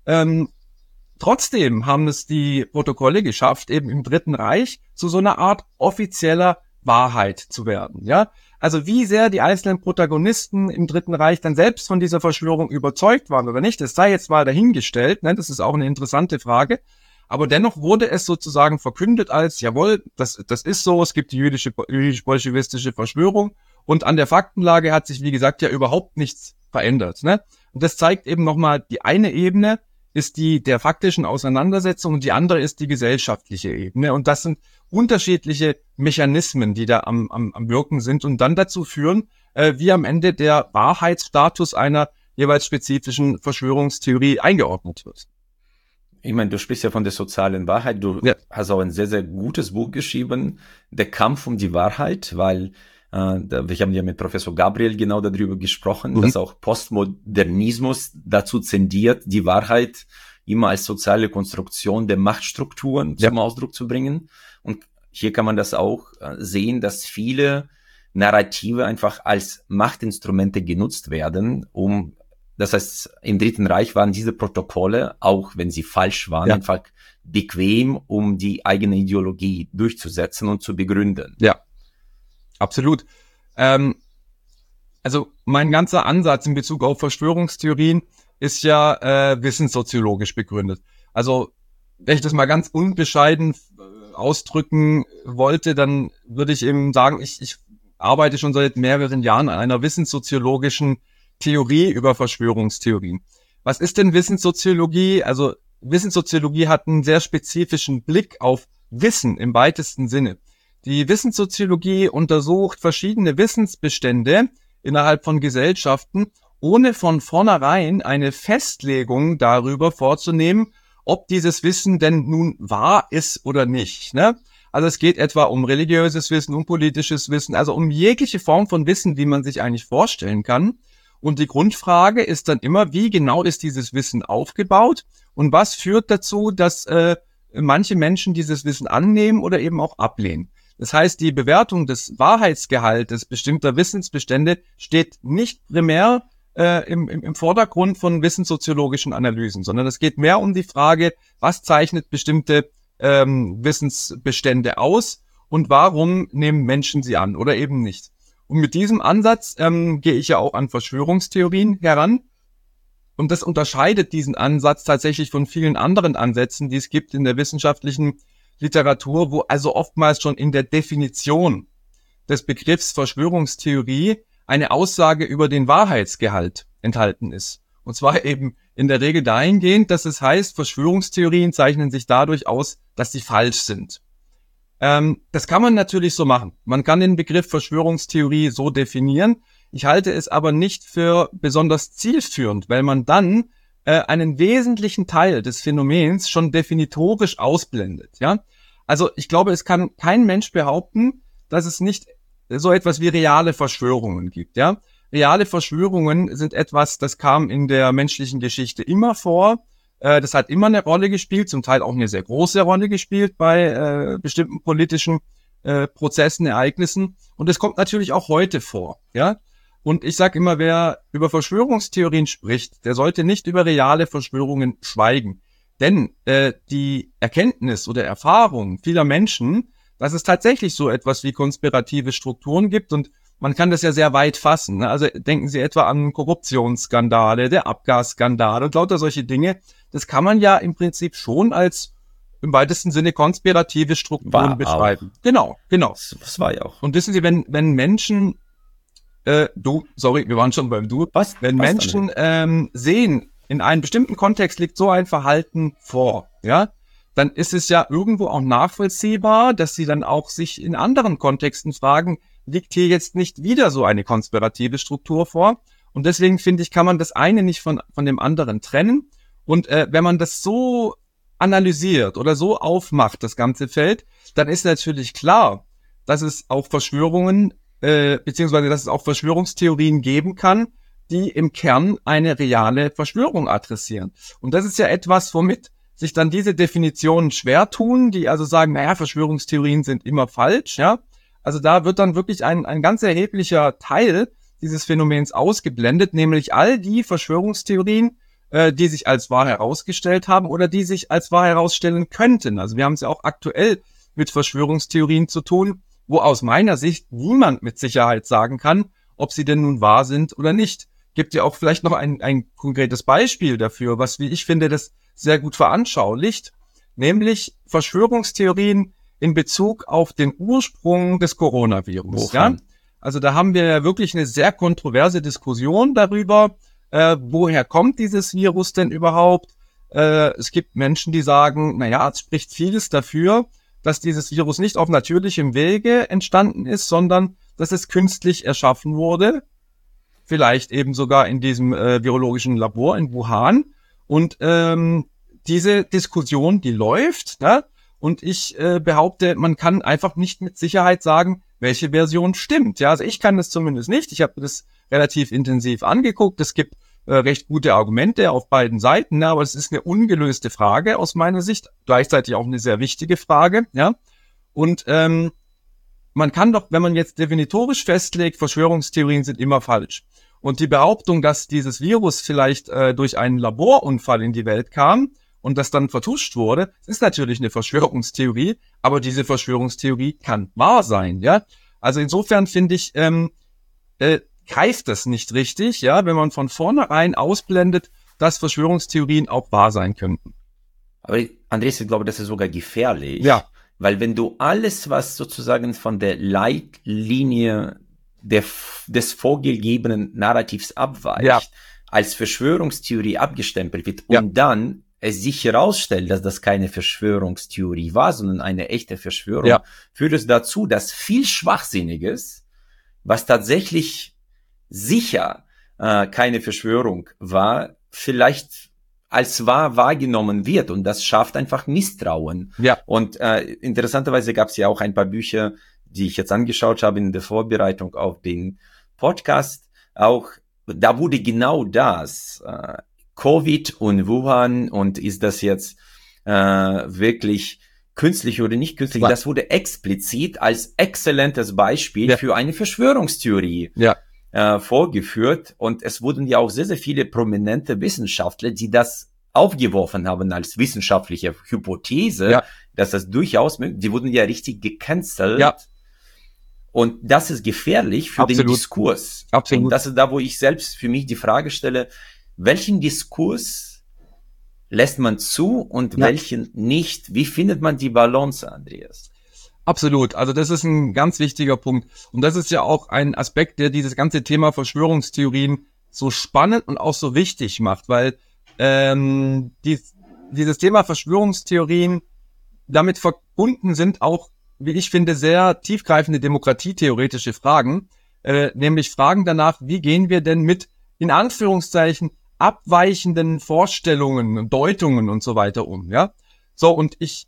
Trotzdem haben es die Protokolle geschafft, eben im Dritten Reich zu so einer Art offizieller Wahrheit zu werden, ja. Also wie sehr die einzelnen Protagonisten im Dritten Reich dann selbst von dieser Verschwörung überzeugt waren oder nicht, das sei jetzt mal dahingestellt, ne? Das ist auch eine interessante Frage. Aber dennoch wurde es sozusagen verkündet als, jawohl, das ist so, es gibt die jüdisch-bolschewistische Verschwörung Und an der Faktenlage hat sich, wie gesagt, ja überhaupt nichts verändert, ne? Und das zeigt eben nochmal, die eine Ebene ist die der faktischen Auseinandersetzung und die andere ist die gesellschaftliche Ebene. Und das sind unterschiedliche Mechanismen, die da am Wirken sind und dann dazu führen, wie am Ende der Wahrheitsstatus einer jeweils spezifischen Verschwörungstheorie eingeordnet wird. Ich meine, du sprichst ja von der sozialen Wahrheit. Du hast auch ein sehr, sehr gutes Buch geschrieben, Der Kampf um die Wahrheit, weil wir haben ja mit Professor Gabriel genau darüber gesprochen, dass auch Postmodernismus dazu tendiert, die Wahrheit immer als soziale Konstruktion der Machtstrukturen zum Ausdruck zu bringen. Und hier kann man das auch sehen, dass viele Narrative einfach als Machtinstrumente genutzt werden, das heißt, im Dritten Reich waren diese Protokolle, auch wenn sie falsch waren, einfach bequem, um die eigene Ideologie durchzusetzen und zu begründen. Ja. Absolut. Also mein ganzer Ansatz in Bezug auf Verschwörungstheorien ist ja wissenssoziologisch begründet. Also wenn ich das mal ganz unbescheiden ausdrücken wollte, dann würde ich eben sagen, ich arbeite schon seit mehreren Jahren an einer wissenssoziologischen Theorie über Verschwörungstheorien. Was ist denn Wissenssoziologie? Also Wissenssoziologie hat einen sehr spezifischen Blick auf Wissen im weitesten Sinne. Die Wissenssoziologie untersucht verschiedene Wissensbestände innerhalb von Gesellschaften, ohne von vornherein eine Festlegung darüber vorzunehmen, ob dieses Wissen denn nun wahr ist oder nicht, ne? Also es geht etwa um religiöses Wissen, um politisches Wissen, also um jegliche Form von Wissen, die man sich eigentlich vorstellen kann. Und die Grundfrage ist dann immer, wie genau ist dieses Wissen aufgebaut und was führt dazu, dass manche Menschen dieses Wissen annehmen oder eben auch ablehnen. Das heißt, die Bewertung des Wahrheitsgehaltes bestimmter Wissensbestände steht nicht primär im Vordergrund von wissenssoziologischen Analysen, sondern es geht mehr um die Frage, was zeichnet bestimmte Wissensbestände aus und warum nehmen Menschen sie an oder eben nicht. Und mit diesem Ansatz gehe ich ja auch an Verschwörungstheorien heran. Und das unterscheidet diesen Ansatz tatsächlich von vielen anderen Ansätzen, die es gibt in der wissenschaftlichen Literatur, wo also oftmals schon in der Definition des Begriffs Verschwörungstheorie eine Aussage über den Wahrheitsgehalt enthalten ist. Und zwar eben in der Regel dahingehend, dass es heißt, Verschwörungstheorien zeichnen sich dadurch aus, dass sie falsch sind. Das kann man natürlich so machen. Man kann den Begriff Verschwörungstheorie so definieren. Ich halte es aber nicht für besonders zielführend, weil man dann einen wesentlichen Teil des Phänomens schon definitorisch ausblendet, ja. Also ich glaube, es kann kein Mensch behaupten, dass es nicht so etwas wie reale Verschwörungen gibt, ja. Reale Verschwörungen sind etwas, das kam in der menschlichen Geschichte immer vor. Das hat immer eine Rolle gespielt, zum Teil auch eine sehr große Rolle gespielt bei bestimmten politischen Prozessen, Ereignissen. Und es kommt natürlich auch heute vor, ja. Und ich sage immer, wer über Verschwörungstheorien spricht, der sollte nicht über reale Verschwörungen schweigen. Denn die Erkenntnis oder Erfahrung vieler Menschen, dass es tatsächlich so etwas wie konspirative Strukturen gibt und man kann das ja sehr weit fassen, ne? Also denken Sie etwa an Korruptionsskandale, der Abgasskandal und lauter solche Dinge. Das kann man ja im Prinzip schon als im weitesten Sinne konspirative Strukturen beschreiben. Auch. Genau. Das war ja auch. Und wissen Sie, wenn Menschen wir waren schon beim Du. Wenn Menschen sehen, in einem bestimmten Kontext liegt so ein Verhalten vor, ja, dann ist es ja irgendwo auch nachvollziehbar, dass sie dann auch sich in anderen Kontexten fragen, liegt hier jetzt nicht wieder so eine konspirative Struktur vor? Und deswegen finde ich, kann man das eine nicht von dem anderen trennen. Und wenn man das so analysiert oder so aufmacht, das ganze Feld, dann ist natürlich klar, dass es auch Verschwörungen beziehungsweise dass es auch Verschwörungstheorien geben kann, die im Kern eine reale Verschwörung adressieren. Und das ist ja etwas, womit sich dann diese Definitionen schwer tun, die also sagen, naja, Verschwörungstheorien sind immer falsch, ja. Also da wird dann wirklich ein ganz erheblicher Teil dieses Phänomens ausgeblendet, nämlich all die Verschwörungstheorien, die sich als wahr herausgestellt haben oder die sich als wahr herausstellen könnten. Also wir haben es ja auch aktuell mit Verschwörungstheorien zu tun, wo aus meiner Sicht niemand mit Sicherheit sagen kann, ob sie denn nun wahr sind oder nicht. Gibt ja auch vielleicht noch ein konkretes Beispiel dafür, was, wie ich finde, das sehr gut veranschaulicht, nämlich Verschwörungstheorien in Bezug auf den Ursprung des Coronavirus. Ja? Also da haben wir ja wirklich eine sehr kontroverse Diskussion darüber, woher kommt dieses Virus denn überhaupt? Es gibt Menschen, die sagen, naja, es spricht vieles dafür, dass dieses Virus nicht auf natürlichem Wege entstanden ist, sondern dass es künstlich erschaffen wurde. Vielleicht eben sogar in diesem virologischen Labor in Wuhan. Und diese Diskussion, die läuft, ne? Und ich behaupte, man kann einfach nicht mit Sicherheit sagen, welche Version stimmt. Ja, also ich kann das zumindest nicht. Ich habe das relativ intensiv angeguckt. Es gibt recht gute Argumente auf beiden Seiten, ne? Aber es ist eine ungelöste Frage aus meiner Sicht. Gleichzeitig auch eine sehr wichtige Frage. Ja, und man kann doch, wenn man jetzt definitorisch festlegt, Verschwörungstheorien sind immer falsch. Und die Behauptung, dass dieses Virus vielleicht durch einen Laborunfall in die Welt kam und das dann vertuscht wurde, ist natürlich eine Verschwörungstheorie, aber diese Verschwörungstheorie kann wahr sein, ja. Also insofern finde ich, greift das nicht richtig, ja, wenn man von vornherein ausblendet, dass Verschwörungstheorien auch wahr sein könnten. Aber Andreas, ich glaube, das ist sogar gefährlich. Ja. Weil wenn du alles, was sozusagen von der Leitlinie des vorgegebenen Narrativs abweicht, als Verschwörungstheorie abgestempelt wird und dann es sich herausstellt, dass das keine Verschwörungstheorie war, sondern eine echte Verschwörung, führt es dazu, dass viel Schwachsinniges, was tatsächlich sicher keine Verschwörung war, vielleicht als wahr wahrgenommen wird, und das schafft einfach Misstrauen. Ja. Und interessanterweise gab es ja auch ein paar Bücher, die ich jetzt angeschaut habe in der Vorbereitung auf den Podcast, auch da wurde genau das, Covid und Wuhan, und ist das jetzt wirklich künstlich oder nicht künstlich, das wurde explizit als exzellentes Beispiel für eine Verschwörungstheorie vorgeführt, und es wurden ja auch sehr, sehr viele prominente Wissenschaftler, die das aufgeworfen haben als wissenschaftliche Hypothese, dass das durchaus möglich, die wurden ja richtig gecancelt. Ja. Und das ist gefährlich für den Diskurs. Absolut. Und das ist da, wo ich selbst für mich die Frage stelle, welchen Diskurs lässt man zu und welchen nicht? Wie findet man die Balance, Andreas? Absolut. Also das ist ein ganz wichtiger Punkt. Und das ist ja auch ein Aspekt, der dieses ganze Thema Verschwörungstheorien so spannend und auch so wichtig macht, weil dieses Thema Verschwörungstheorien damit verbunden sind auch, wie ich finde, sehr tiefgreifende demokratietheoretische Fragen, nämlich Fragen danach, wie gehen wir denn mit, in Anführungszeichen, abweichenden Vorstellungen, Deutungen und so weiter um, ja? So, und ich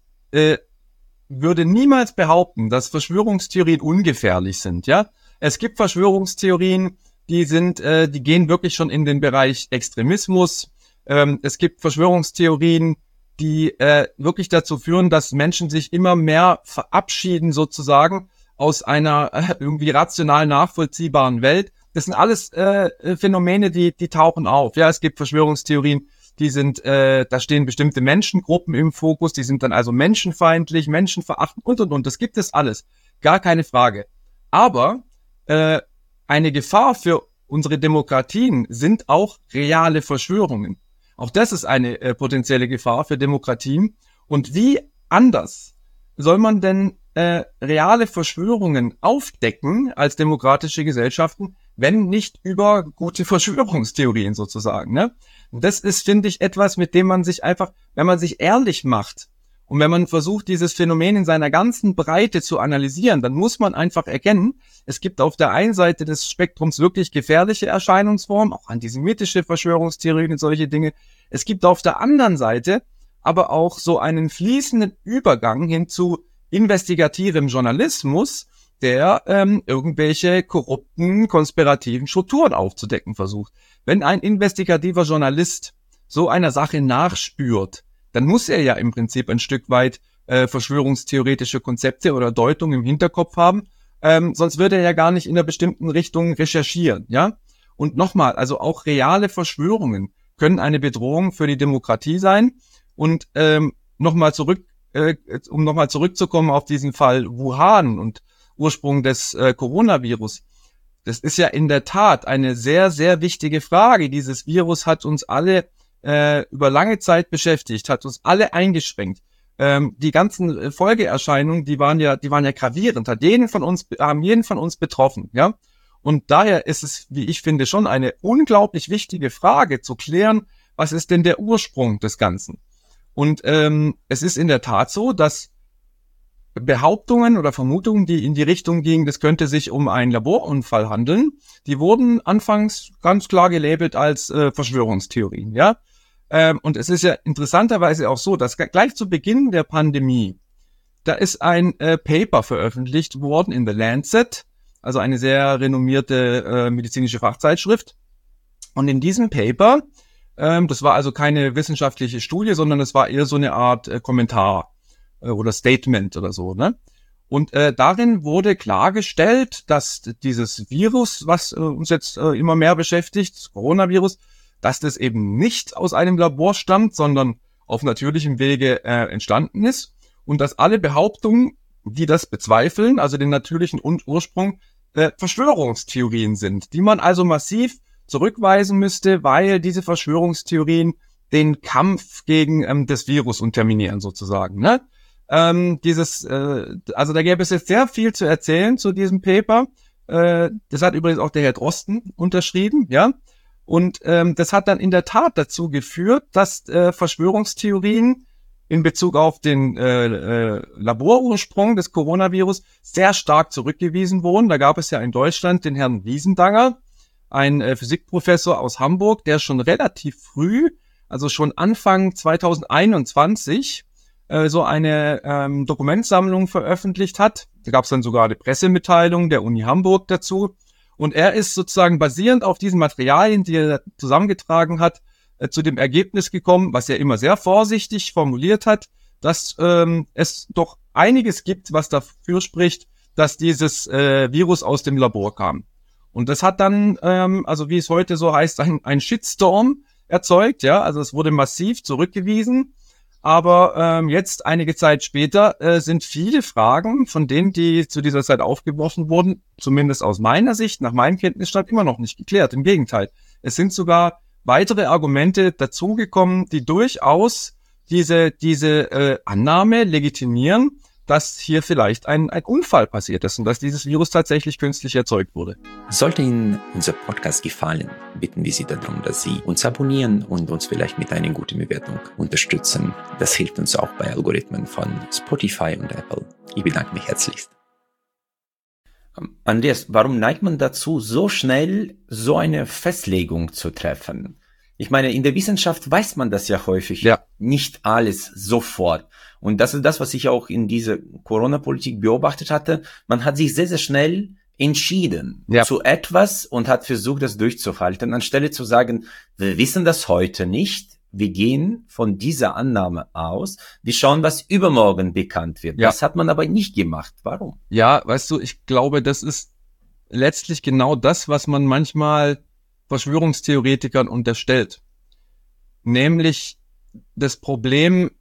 würde niemals behaupten, dass Verschwörungstheorien ungefährlich sind, ja? Es gibt Verschwörungstheorien, die gehen wirklich schon in den Bereich Extremismus. Es gibt Verschwörungstheorien, die wirklich dazu führen, dass Menschen sich immer mehr verabschieden sozusagen aus einer irgendwie rational nachvollziehbaren Welt. Das sind alles Phänomene, die tauchen auf. Ja, es gibt Verschwörungstheorien, da stehen bestimmte Menschengruppen im Fokus, die sind dann also menschenfeindlich, menschenverachtend und. Das gibt es alles. Gar keine Frage. Aber eine Gefahr für unsere Demokratien sind auch reale Verschwörungen. Auch das ist eine potenzielle Gefahr für Demokratien. Und wie anders soll man denn reale Verschwörungen aufdecken als demokratische Gesellschaften, wenn nicht über gute Verschwörungstheorien sozusagen, ne? Und das ist, finde ich, etwas, mit dem man sich einfach, wenn man sich ehrlich macht und wenn man versucht, dieses Phänomen in seiner ganzen Breite zu analysieren, dann muss man einfach erkennen, es gibt auf der einen Seite des Spektrums wirklich gefährliche Erscheinungsformen, auch antisemitische Verschwörungstheorien und solche Dinge. Es gibt auf der anderen Seite aber auch so einen fließenden Übergang hin zu investigativem Journalismus, der irgendwelche korrupten, konspirativen Strukturen aufzudecken versucht. Wenn ein investigativer Journalist so einer Sache nachspürt, dann muss er ja im Prinzip ein Stück weit verschwörungstheoretische Konzepte oder Deutungen im Hinterkopf haben, sonst würde er ja gar nicht in einer bestimmten Richtung recherchieren, ja? Und nochmal, also auch reale Verschwörungen können eine Bedrohung für die Demokratie sein. Und um nochmal zurückzukommen auf diesen Fall Wuhan und Ursprung des Coronavirus. Das ist ja in der Tat eine sehr, sehr wichtige Frage. Dieses Virus hat uns alle über lange Zeit beschäftigt, hat uns alle eingeschränkt. Die ganzen Folgeerscheinungen, die waren ja gravierend, haben jeden von uns betroffen, ja. Und daher ist es, wie ich finde, schon eine unglaublich wichtige Frage zu klären, was ist denn der Ursprung des Ganzen? Und es ist in der Tat so, dass Behauptungen oder Vermutungen, die in die Richtung gingen, das könnte sich um einen Laborunfall handeln, die wurden anfangs ganz klar gelabelt als Verschwörungstheorien, ja. Und es ist ja interessanterweise auch so, dass gleich zu Beginn der Pandemie, da ist ein Paper veröffentlicht worden in The Lancet, also eine sehr renommierte medizinische Fachzeitschrift. Und in diesem Paper, das war also keine wissenschaftliche Studie, sondern es war eher so eine Art Kommentar oder Statement oder so, ne? Und darin wurde klargestellt, dass dieses Virus, was uns jetzt immer mehr beschäftigt, das Coronavirus, dass das eben nicht aus einem Labor stammt, sondern auf natürlichem Wege entstanden ist und dass alle Behauptungen, die das bezweifeln, also den natürlichen Ursprung, Verschwörungstheorien sind, die man also massiv zurückweisen müsste, weil diese Verschwörungstheorien den Kampf gegen das Virus unterminieren sozusagen, ne? Also da gäbe es jetzt sehr viel zu erzählen zu diesem Paper. Das hat übrigens auch der Herr Drosten unterschrieben, ja. Und das hat dann in der Tat dazu geführt, dass Verschwörungstheorien in Bezug auf den Laborursprung des Coronavirus sehr stark zurückgewiesen wurden. Da gab es ja in Deutschland den Herrn Wiesendanger, ein Physikprofessor aus Hamburg, der schon relativ früh, also schon Anfang 2021, so eine Dokumentsammlung veröffentlicht hat. Da gab es dann sogar eine Pressemitteilung der Uni Hamburg dazu. Und er ist sozusagen basierend auf diesen Materialien, die er zusammengetragen hat, zu dem Ergebnis gekommen, was er immer sehr vorsichtig formuliert hat, dass es doch einiges gibt, was dafür spricht, dass dieses Virus aus dem Labor kam. Und das hat dann, also wie es heute so heißt, ein Shitstorm erzeugt. Ja, also es wurde massiv zurückgewiesen. Aber jetzt, einige Zeit später, sind viele Fragen von denen, die zu dieser Zeit aufgeworfen wurden, zumindest aus meiner Sicht, nach meinem Kenntnisstand, immer noch nicht geklärt. Im Gegenteil. Es sind sogar weitere Argumente dazugekommen, die durchaus diese Annahme legitimieren, dass hier vielleicht ein Unfall passiert ist und dass dieses Virus tatsächlich künstlich erzeugt wurde. Sollte Ihnen unser Podcast gefallen, bitten wir Sie darum, dass Sie uns abonnieren und uns vielleicht mit einer guten Bewertung unterstützen. Das hilft uns auch bei Algorithmen von Spotify und Apple. Ich bedanke mich herzlichst. Andreas, warum neigt man dazu, so schnell so eine Festlegung zu treffen? Ich meine, in der Wissenschaft weiß man das ja häufig, nicht alles sofort. Und das ist das, was ich auch in dieser Corona-Politik beobachtet hatte. Man hat sich sehr, sehr schnell entschieden zu etwas und hat versucht, das durchzuhalten, anstelle zu sagen, wir wissen das heute nicht, wir gehen von dieser Annahme aus, wir schauen, was übermorgen bekannt wird. Das hat man aber nicht gemacht. Warum? Ja, weißt du, ich glaube, das ist letztlich genau das, was man manchmal Verschwörungstheoretikern unterstellt. Nämlich das Problem,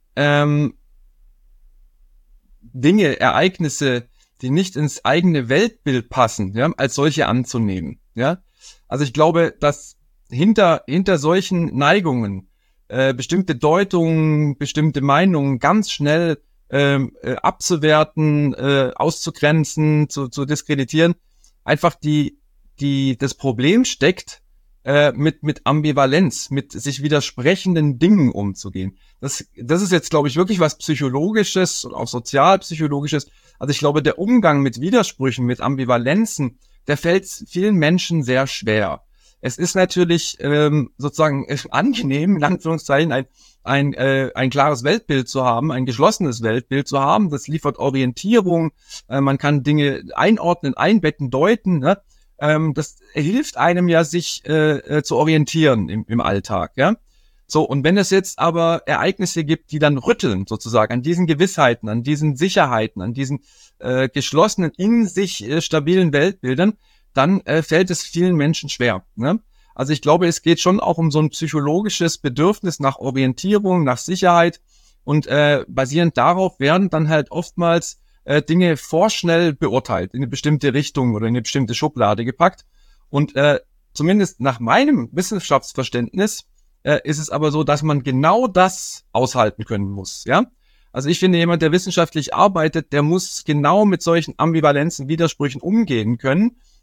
Dinge, Ereignisse, die nicht ins eigene Weltbild passen, ja, als solche anzunehmen. Ja, also ich glaube, dass hinter solchen Neigungen bestimmte Deutungen, bestimmte Meinungen ganz schnell abzuwerten, auszugrenzen, zu diskreditieren, einfach das Problem steckt, mit Ambivalenz, mit sich widersprechenden Dingen umzugehen. Das ist jetzt, glaube ich, wirklich was Psychologisches und auch Sozialpsychologisches. Also ich glaube, der Umgang mit Widersprüchen, mit Ambivalenzen, der fällt vielen Menschen sehr schwer. Es ist natürlich sozusagen angenehm, in Anführungszeichen, ein klares Weltbild zu haben, ein geschlossenes Weltbild zu haben. Das liefert Orientierung, man kann Dinge einordnen, einbetten, deuten, ne? Das hilft einem ja, sich zu orientieren im Alltag, ja. So, und wenn es jetzt aber Ereignisse gibt, die dann rütteln, sozusagen, an diesen Gewissheiten, an diesen Sicherheiten, an diesen geschlossenen, in sich stabilen Weltbildern, dann fällt es vielen Menschen schwer, ne? Also ich glaube, es geht schon auch um so ein psychologisches Bedürfnis nach Orientierung, nach Sicherheit und basierend darauf werden dann halt oftmals Dinge vorschnell beurteilt, in eine bestimmte Richtung oder in eine bestimmte Schublade gepackt. Und zumindest nach meinem Wissenschaftsverständnis ist es aber so, dass man genau das aushalten können muss, ja. Also ich finde, jemand, der wissenschaftlich arbeitet, der muss genau mit solchen Ambivalenzen, Widersprüchen umgehen können.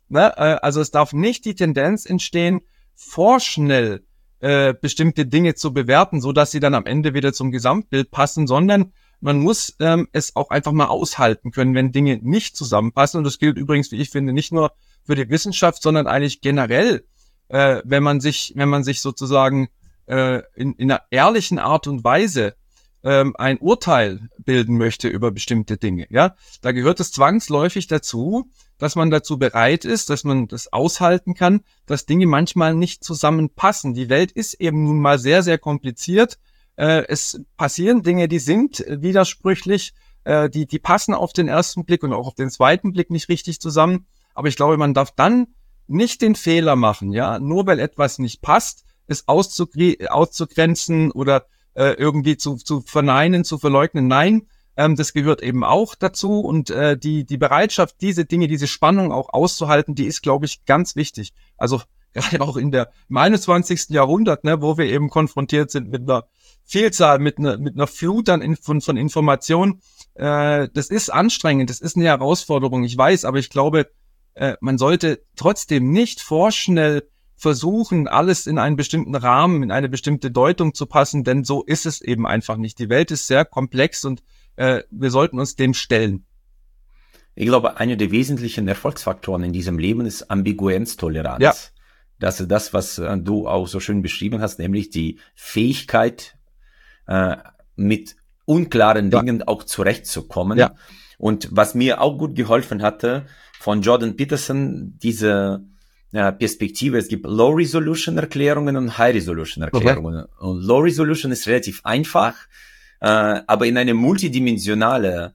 Ne? Also es darf nicht die Tendenz entstehen, vorschnell bestimmte Dinge zu bewerten, so dass sie dann am Ende wieder zum Gesamtbild passen, sondern man muss es auch einfach mal aushalten können, wenn Dinge nicht zusammenpassen. Und das gilt übrigens, wie ich finde, nicht nur für die Wissenschaft, sondern eigentlich generell, wenn man sich sozusagen in einer ehrlichen Art und Weise ein Urteil bilden möchte über bestimmte Dinge. Ja, da gehört es zwangsläufig dazu, dass man dazu bereit ist, dass man das aushalten kann, dass Dinge manchmal nicht zusammenpassen. Die Welt ist eben nun mal sehr, sehr kompliziert. Es passieren Dinge, die sind widersprüchlich, die passen auf den ersten Blick und auch auf den zweiten Blick nicht richtig zusammen. Aber ich glaube, man darf dann nicht den Fehler machen, ja, nur weil etwas nicht passt, es auszugrenzen oder irgendwie zu verneinen, zu verleugnen. Nein, das gehört eben auch dazu und die Bereitschaft, diese Dinge, diese Spannung auch auszuhalten, die ist, glaube ich, ganz wichtig. Also gerade auch im 21. Jahrhundert, ne, wo wir eben konfrontiert sind mit einer Vielzahl, mit einer Flut von Informationen. Das ist anstrengend, das ist eine Herausforderung, ich weiß, aber ich glaube, man sollte trotzdem nicht vorschnell versuchen, alles in einen bestimmten Rahmen, in eine bestimmte Deutung zu passen, denn so ist es eben einfach nicht. Die Welt ist sehr komplex und wir sollten uns dem stellen. Ich glaube, einer der wesentlichen Erfolgsfaktoren in diesem Leben ist Ambiguenztoleranz. Ja. Das ist das, was du auch so schön beschrieben hast, nämlich die Fähigkeit, mit unklaren Dingen auch zurechtzukommen. Ja. Und was mir auch gut geholfen hatte, von Jordan Peterson, diese Perspektive, es gibt Low-Resolution-Erklärungen und High-Resolution-Erklärungen. Okay. Und Low-Resolution ist relativ einfach, aber in eine multidimensionale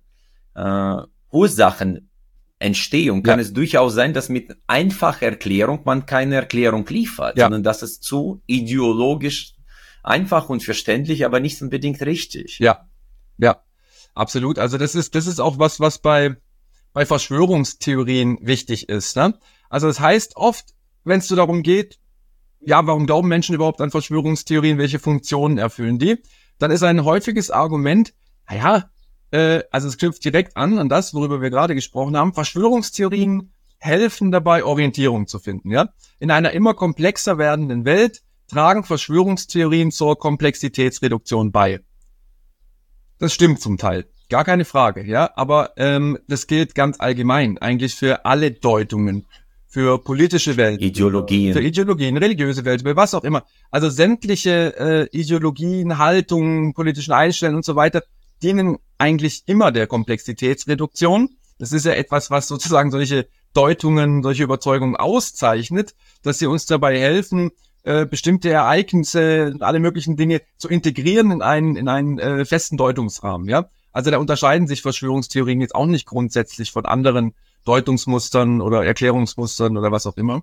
Ursachenentstehung kann es durchaus sein, dass mit einfacher Erklärung man keine Erklärung liefert, sondern dass es zu ideologisch einfach und verständlich, aber nicht unbedingt richtig. Ja, absolut. Also das ist auch was bei Verschwörungstheorien wichtig ist, ne? Also das heißt oft, wenn es so darum geht, ja, warum glauben Menschen überhaupt an Verschwörungstheorien, welche Funktionen erfüllen die? Dann ist ein häufiges Argument, also es knüpft direkt an das, worüber wir gerade gesprochen haben. Verschwörungstheorien helfen dabei, Orientierung zu finden, ja? In einer immer komplexer werdenden Welt tragen Verschwörungstheorien zur Komplexitätsreduktion bei. Das stimmt zum Teil. Gar keine Frage, ja, aber das gilt ganz allgemein, eigentlich für alle Deutungen, für politische Welt, für Ideologien, religiöse Welt, für was auch immer. Also sämtliche Ideologien, Haltungen, politischen Einstellungen und so weiter dienen eigentlich immer der Komplexitätsreduktion. Das ist ja etwas, was sozusagen solche Deutungen, solche Überzeugungen auszeichnet, dass sie uns dabei helfen, bestimmte Ereignisse, alle möglichen Dinge zu integrieren in einen festen Deutungsrahmen, ja. Also da unterscheiden sich Verschwörungstheorien jetzt auch nicht grundsätzlich von anderen Deutungsmustern oder Erklärungsmustern oder was auch immer.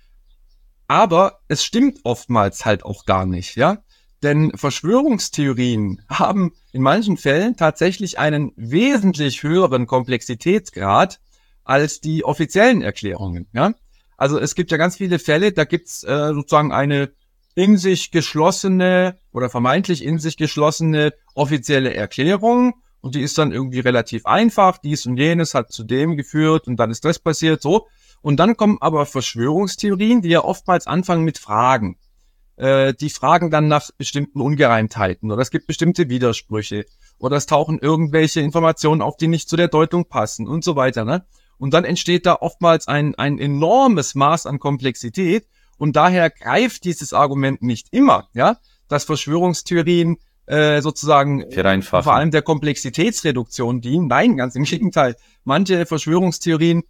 Aber es stimmt oftmals halt auch gar nicht, ja. Denn Verschwörungstheorien haben in manchen Fällen tatsächlich einen wesentlich höheren Komplexitätsgrad als die offiziellen Erklärungen, ja. Also es gibt ja ganz viele Fälle, da gibt's sozusagen eine in sich geschlossene oder vermeintlich in sich geschlossene offizielle Erklärung und die ist dann irgendwie relativ einfach, dies und jenes hat zu dem geführt und dann ist das passiert, so. Und dann kommen aber Verschwörungstheorien, die ja oftmals anfangen mit Fragen. Die fragen dann nach bestimmten Ungereimtheiten oder es gibt bestimmte Widersprüche oder es tauchen irgendwelche Informationen auf, die nicht zu der Deutung passen und so weiter, ne? Und dann entsteht da oftmals ein enormes Maß an Komplexität und daher greift dieses Argument nicht immer, ja, dass Verschwörungstheorien sozusagen vor allem der Komplexitätsreduktion dienen. Nein, ganz im Gegenteil. Manche Verschwörungstheorien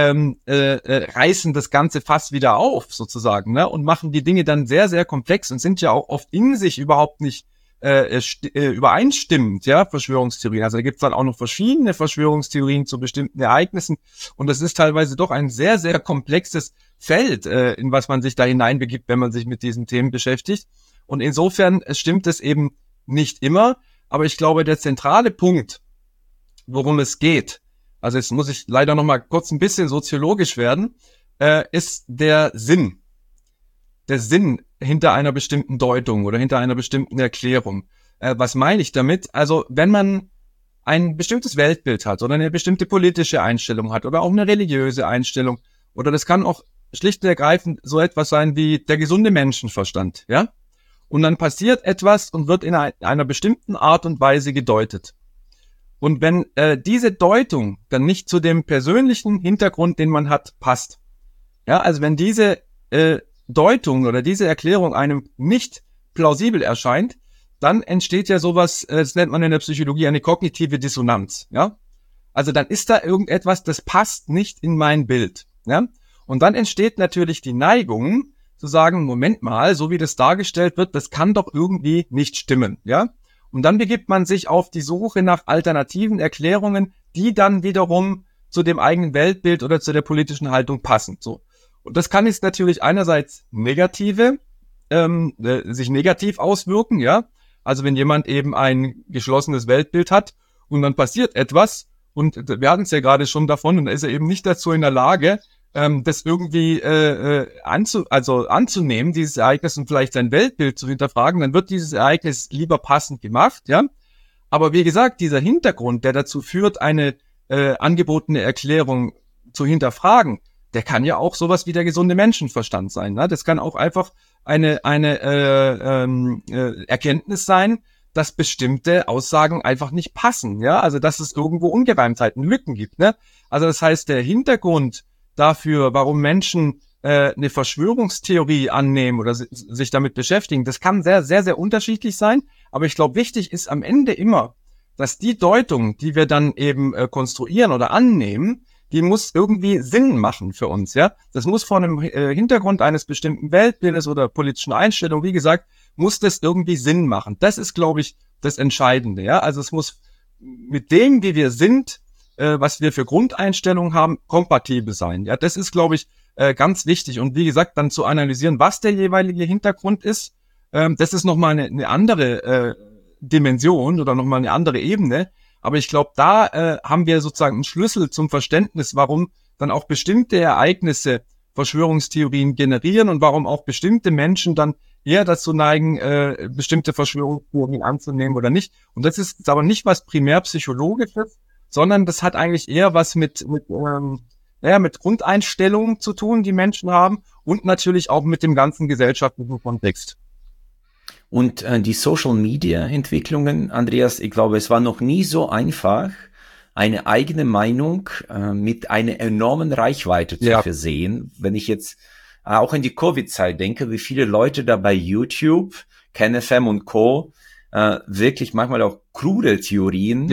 reißen das Ganze fast wieder auf, sozusagen, ne, und machen die Dinge dann sehr, sehr komplex und sind ja auch oft in sich überhaupt nicht übereinstimmend, ja, Verschwörungstheorien. Also da gibt's dann auch noch verschiedene Verschwörungstheorien zu bestimmten Ereignissen und das ist teilweise doch ein sehr, sehr komplexes Feld, in was man sich da hineinbegibt, wenn man sich mit diesen Themen beschäftigt. Und insofern stimmt es eben nicht immer, aber ich glaube, der zentrale Punkt, worum es geht, also jetzt muss ich leider noch mal kurz ein bisschen soziologisch werden, ist der Sinn. Der Sinn hinter einer bestimmten Deutung oder hinter einer bestimmten Erklärung. Was meine ich damit? Also wenn man ein bestimmtes Weltbild hat oder eine bestimmte politische Einstellung hat oder auch eine religiöse Einstellung Oder das kann auch schlicht und ergreifend so etwas sein wie der gesunde Menschenverstand, ja? Und dann passiert etwas und wird in einer bestimmten Art und Weise gedeutet. Und wenn diese Deutung dann nicht zu dem persönlichen Hintergrund, den man hat, passt, ja, also wenn diese Deutung oder diese Erklärung einem nicht plausibel erscheint, dann entsteht ja sowas, das nennt man in der Psychologie eine kognitive Dissonanz, ja. Also dann ist da irgendetwas, das passt nicht in mein Bild, ja. Und dann entsteht natürlich die Neigung zu sagen, Moment mal, so wie das dargestellt wird, das kann doch irgendwie nicht stimmen, ja. Und dann begibt man sich auf die Suche nach alternativen Erklärungen, die dann wiederum zu dem eigenen Weltbild oder zu der politischen Haltung passen, so. Und das kann jetzt natürlich einerseits sich negativ auswirken, ja. Also wenn jemand eben ein geschlossenes Weltbild hat und dann passiert etwas und wir hatten es ja gerade schon davon und da ist er eben nicht dazu in der Lage, das irgendwie anzunehmen, dieses Ereignis und vielleicht sein Weltbild zu hinterfragen, dann wird dieses Ereignis lieber passend gemacht, ja. Aber wie gesagt, dieser Hintergrund, der dazu führt, eine angebotene Erklärung zu hinterfragen, der kann ja auch sowas wie der gesunde Menschenverstand sein. Ne? Das kann auch einfach eine Erkenntnis sein, dass bestimmte Aussagen einfach nicht passen. Ja, also dass es irgendwo Ungereimtheiten, Lücken gibt. Ne? Also das heißt, der Hintergrund dafür, warum Menschen eine Verschwörungstheorie annehmen oder sich damit beschäftigen, das kann sehr, sehr, sehr unterschiedlich sein. Aber ich glaube, wichtig ist am Ende immer, dass die Deutung, die wir dann eben konstruieren oder annehmen, die muss irgendwie Sinn machen für uns, ja. Das muss vor einem Hintergrund eines bestimmten Weltbildes oder politischen Einstellung, wie gesagt, muss das irgendwie Sinn machen. Das ist, glaube ich, das Entscheidende, ja. Also es muss mit dem, wie wir sind, was wir für Grundeinstellungen haben, kompatibel sein. Ja, das ist, glaube ich, ganz wichtig. Und wie gesagt, dann zu analysieren, was der jeweilige Hintergrund ist, das ist nochmal eine andere Dimension oder nochmal eine andere Ebene. Aber ich glaube, da haben wir sozusagen einen Schlüssel zum Verständnis, warum dann auch bestimmte Ereignisse Verschwörungstheorien generieren und warum auch bestimmte Menschen dann eher dazu neigen, bestimmte Verschwörungstheorien anzunehmen oder nicht. Und das ist aber nicht was primär Psychologisches, sondern das hat eigentlich eher was mit Grundeinstellungen zu tun, die Menschen haben und natürlich auch mit dem ganzen gesellschaftlichen Kontext. Und die Social-Media-Entwicklungen, Andreas, ich glaube, es war noch nie so einfach, eine eigene Meinung mit einer enormen Reichweite zu versehen. Wenn ich jetzt auch in die Covid-Zeit denke, wie viele Leute da bei YouTube, KenFM und Co. Wirklich manchmal auch krude Theorien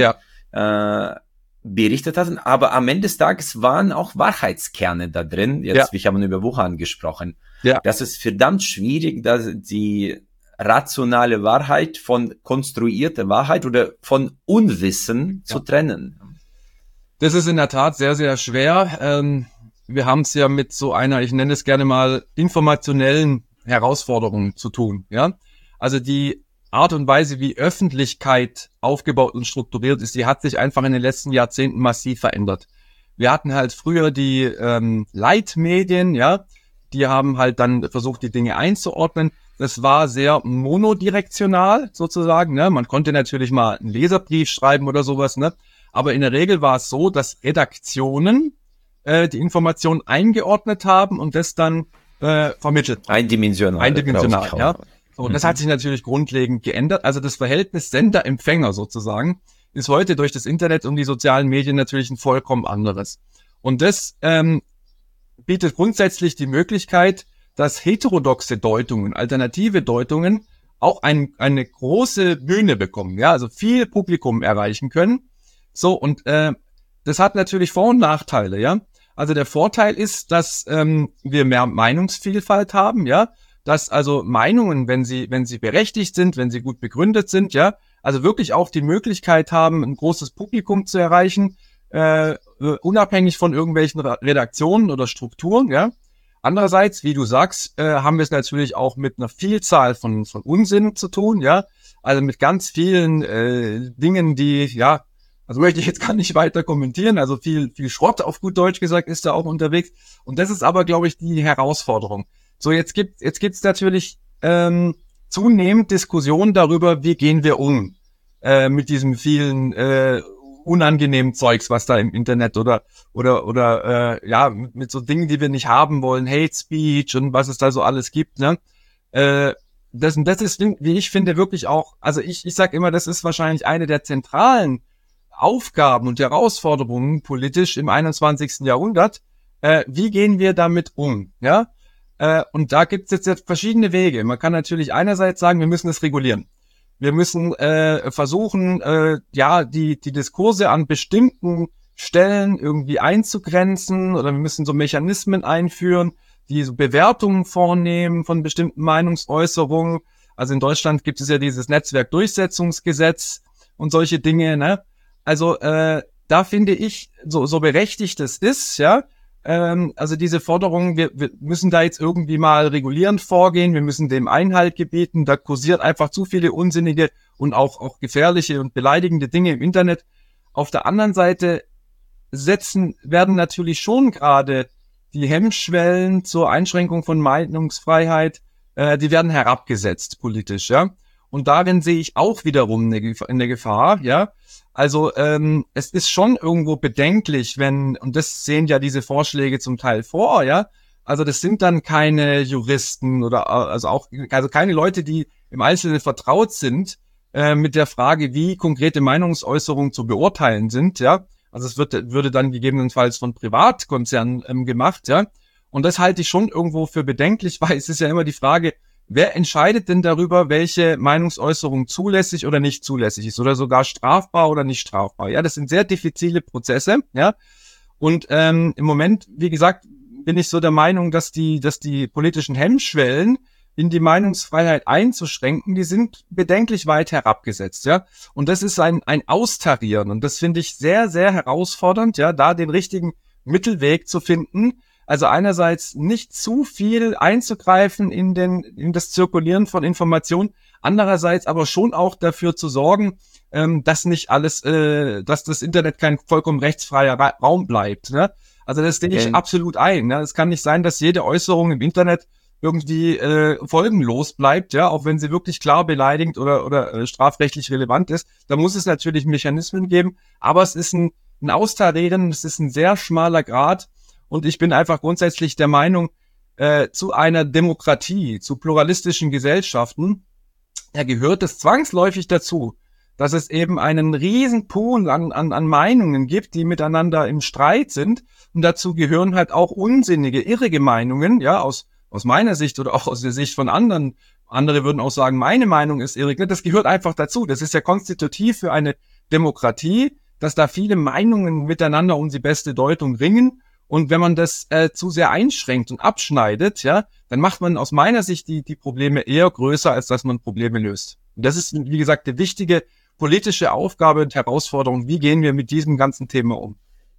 berichtet hatten, aber am Ende des Tages waren auch Wahrheitskerne da drin. Jetzt, wir haben über Wuhan gesprochen. Ja. Das ist verdammt schwierig, dass die rationale Wahrheit von konstruierter Wahrheit oder von Unwissen zu trennen. Das ist in der Tat sehr, sehr schwer. Wir haben es ja mit so einer, ich nenne es gerne mal, informationellen Herausforderung zu tun. Ja, also die Art und Weise, wie Öffentlichkeit aufgebaut und strukturiert ist, die hat sich einfach in den letzten Jahrzehnten massiv verändert. Wir hatten halt früher die Leitmedien, ja, die haben halt dann versucht, die Dinge einzuordnen. Das war sehr monodirektional sozusagen, ne? Man konnte natürlich mal einen Leserbrief schreiben oder sowas, ne? Aber in der Regel war es so, dass Redaktionen die Informationen eingeordnet haben und das dann vermittelt. Eindimensional, ja. So, und das hat sich natürlich grundlegend geändert. Also das Verhältnis Sender-Empfänger sozusagen ist heute durch das Internet und die sozialen Medien natürlich ein vollkommen anderes. Und das bietet grundsätzlich die Möglichkeit, dass heterodoxe Deutungen, alternative Deutungen auch eine große Bühne bekommen, ja, also viel Publikum erreichen können. So, und das hat natürlich Vor- und Nachteile, ja. Also der Vorteil ist, dass wir mehr Meinungsvielfalt haben, ja, dass also Meinungen, wenn sie berechtigt sind, wenn sie gut begründet sind, ja, also wirklich auch die Möglichkeit haben, ein großes Publikum zu erreichen, unabhängig von irgendwelchen Redaktionen oder Strukturen, ja. Andererseits, wie du sagst, haben wir es natürlich auch mit einer Vielzahl von Unsinn zu tun, ja. Also mit ganz vielen Dingen, die, ja, also möchte ich jetzt gar nicht weiter kommentieren. Also viel Schrott, auf gut Deutsch gesagt, ist da auch unterwegs. Und das ist aber, glaube ich, die Herausforderung. So, jetzt gibt's natürlich zunehmend Diskussionen darüber, wie gehen wir um mit diesem vielen unangenehmen Zeugs, was da im Internet oder ja, mit so Dingen, die wir nicht haben wollen, Hate Speech und was es da so alles gibt, ne? Das ist, wie ich finde, wirklich auch, also ich sag immer, das ist wahrscheinlich eine der zentralen Aufgaben und Herausforderungen politisch im 21. Jahrhundert. Wie gehen wir damit um, ja? Und da gibt es jetzt verschiedene Wege. Man kann natürlich einerseits sagen, wir müssen es regulieren. Wir müssen versuchen, ja, die Diskurse an bestimmten Stellen irgendwie einzugrenzen, oder wir müssen so Mechanismen einführen, die so Bewertungen vornehmen von bestimmten Meinungsäußerungen. Also in Deutschland gibt es ja dieses Netzwerkdurchsetzungsgesetz und solche Dinge, ne? Also da finde ich, so berechtigt es ist, ja, also diese Forderung, wir müssen da jetzt irgendwie mal regulierend vorgehen, wir müssen dem Einhalt gebieten, da kursiert einfach zu viele unsinnige und auch gefährliche und beleidigende Dinge im Internet. Auf der anderen Seite werden natürlich schon gerade die Hemmschwellen zur Einschränkung von Meinungsfreiheit, die werden herabgesetzt politisch, ja. Und darin sehe ich auch wiederum eine Gefahr, ja. Also es ist schon irgendwo bedenklich, und das sehen ja diese Vorschläge zum Teil vor, ja. Also das sind dann keine Juristen also keine Leute, die im Einzelnen vertraut sind mit der Frage, wie konkrete Meinungsäußerungen zu beurteilen sind, ja. Also es würde dann gegebenenfalls von Privatkonzernen gemacht, ja. Und das halte ich schon irgendwo für bedenklich, weil es ist ja immer die Frage, wer entscheidet denn darüber, welche Meinungsäußerung zulässig oder nicht zulässig ist oder sogar strafbar oder nicht strafbar? Ja, das sind sehr diffizile Prozesse, ja. Und im Moment, wie gesagt, bin ich so der Meinung, dass die politischen Hemmschwellen in die Meinungsfreiheit einzuschränken, die sind bedenklich weit herabgesetzt, ja. Und das ist ein Austarieren, und das finde ich sehr, sehr herausfordernd, ja, da den richtigen Mittelweg zu finden. Also einerseits nicht zu viel einzugreifen in das Zirkulieren von Informationen, andererseits aber schon auch dafür zu sorgen, dass nicht alles, dass das Internet kein vollkommen rechtsfreier Raum bleibt, ne? Also das sehe ich absolut ein, ne? Es kann nicht sein, dass jede Äußerung im Internet irgendwie folgenlos bleibt, ja, auch wenn sie wirklich klar beleidigend oder strafrechtlich relevant ist. Da muss es natürlich Mechanismen geben, aber es ist ein Austarieren, es ist ein sehr schmaler Grat. Und ich bin einfach grundsätzlich der Meinung, zu einer Demokratie, zu pluralistischen Gesellschaften, da gehört es zwangsläufig dazu, dass es eben einen riesen Pool an Meinungen gibt, die miteinander im Streit sind. Und dazu gehören halt auch unsinnige, irrige Meinungen, ja, aus meiner Sicht oder auch aus der Sicht von anderen. Andere würden auch sagen, meine Meinung ist irrig. Das gehört einfach dazu. Das ist ja konstitutiv für eine Demokratie, dass da viele Meinungen miteinander um die beste Deutung ringen. Und wenn man das zu sehr einschränkt und abschneidet, ja, dann macht man aus meiner Sicht die Probleme eher größer, als dass man Probleme löst. Und das ist, wie gesagt, eine wichtige politische Aufgabe und Herausforderung. Wie gehen wir mit diesem ganzen Thema um?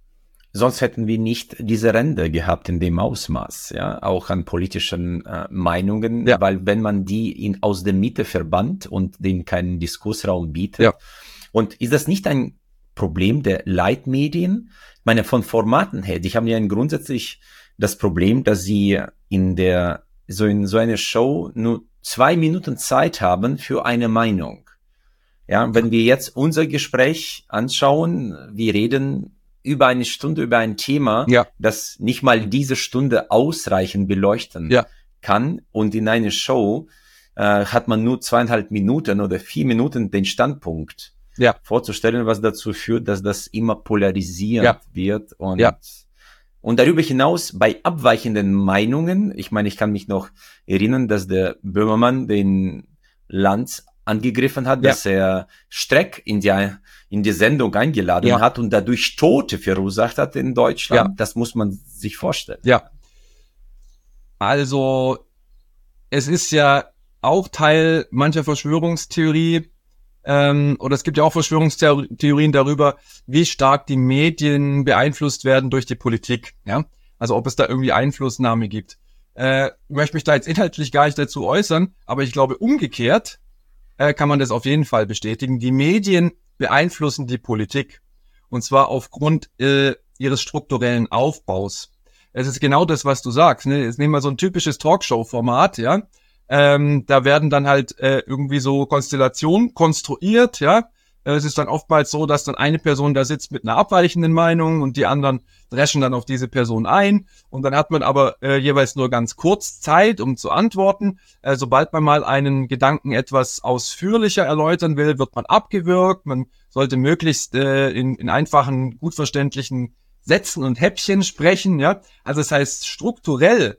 Sonst hätten wir nicht diese Ränder gehabt in dem Ausmaß, ja, auch an politischen Meinungen, ja. Weil wenn man die aus der Mitte verbannt und denen keinen Diskursraum bietet, ja. Und ist das nicht ein Problem der Leitmedien? Ich meine, von Formaten her, die haben ja grundsätzlich das Problem, dass sie in so einer Show nur 2 Minuten Zeit haben für eine Meinung. Ja, wenn wir jetzt unser Gespräch anschauen, wir reden über eine Stunde über ein Thema, ja. Das nicht mal diese Stunde ausreichend beleuchten ja. kann, und in einer Show hat man nur 2,5 Minuten oder 4 Minuten den Standpunkt ja. vorzustellen, was dazu führt, dass das immer polarisiert ja. wird. Und darüber hinaus bei abweichenden Meinungen, ich meine, ich kann mich noch erinnern, dass der Böhmermann den Lanz angegriffen hat, ja. dass er Streck in die Sendung eingeladen ja. hat und dadurch Tote verursacht hat in Deutschland. Ja. Das muss man sich vorstellen. Ja. Also, es ist ja auch Teil mancher Verschwörungstheorie, oder es gibt ja auch Verschwörungstheorien darüber, wie stark die Medien beeinflusst werden durch die Politik, ja. Also ob es da irgendwie Einflussnahme gibt. Ich möchte mich da jetzt inhaltlich gar nicht dazu äußern, aber ich glaube, umgekehrt kann man das auf jeden Fall bestätigen. Die Medien beeinflussen die Politik. Und zwar aufgrund ihres strukturellen Aufbaus. Es ist genau das, was du sagst, ne? Jetzt nehmen wir so ein typisches Talkshow-Format, ja. Da werden dann halt irgendwie so Konstellationen konstruiert, ja, Es ist dann oftmals so, dass dann eine Person da sitzt mit einer abweichenden Meinung und die anderen dreschen dann auf diese Person ein. Und dann hat man aber jeweils nur ganz kurz Zeit, um zu antworten. Sobald man mal einen Gedanken etwas ausführlicher erläutern will, wird man abgewürgt. Man sollte möglichst in einfachen, gut verständlichen Sätzen und Häppchen sprechen. Ja, also das heißt, strukturell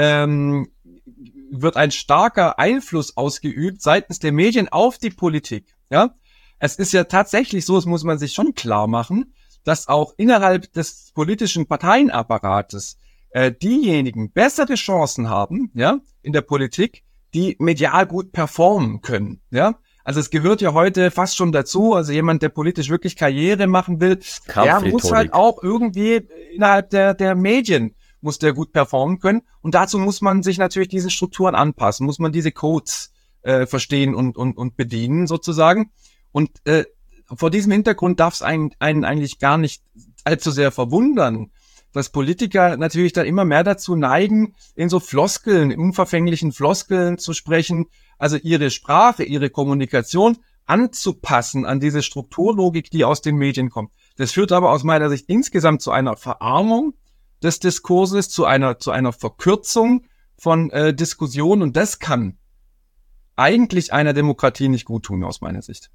wird ein starker Einfluss ausgeübt seitens der Medien auf die Politik. Ja, es ist ja tatsächlich so, das muss man sich schon klar machen, dass auch innerhalb des politischen Parteienapparates diejenigen bessere Chancen haben, ja, in der Politik, die medial gut performen können. Ja, also es gehört ja heute fast schon dazu. Also jemand, der politisch wirklich Karriere machen will, der muss halt auch irgendwie innerhalb der Medien muss der gut performen können. Und dazu muss man sich natürlich diesen Strukturen anpassen, muss man diese Codes verstehen und bedienen sozusagen. Und vor diesem Hintergrund darf es einen eigentlich gar nicht allzu sehr verwundern, dass Politiker natürlich dann immer mehr dazu neigen, in so Floskeln, in unverfänglichen Floskeln zu sprechen, also ihre Sprache, ihre Kommunikation anzupassen an diese Strukturlogik, die aus den Medien kommt. Das führt aber aus meiner Sicht insgesamt zu einer Verarmung des Diskurses, zu einer Verkürzung von Diskussionen, und das kann eigentlich einer Demokratie nicht gut tun, aus meiner Sicht.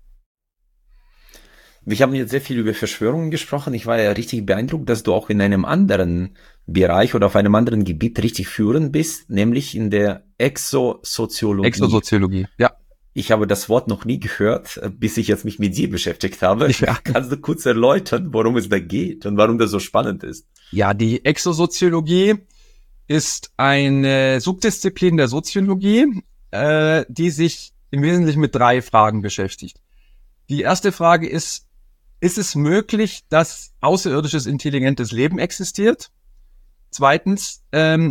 Wir haben jetzt sehr viel über Verschwörungen gesprochen. Ich war ja richtig beeindruckt, dass du auch in einem anderen Bereich oder auf einem anderen Gebiet richtig führend bist, nämlich in der Exosoziologie. Exosoziologie, ja. Ich habe das Wort noch nie gehört, bis ich jetzt mich mit dir beschäftigt habe. Ja. Kannst du kurz erläutern, worum es da geht und warum das so spannend ist? Ja, die Exosoziologie ist eine Subdisziplin der Soziologie, die sich im Wesentlichen mit 3 Fragen beschäftigt. Die erste Frage ist es möglich, dass außerirdisches intelligentes Leben existiert? Zweitens,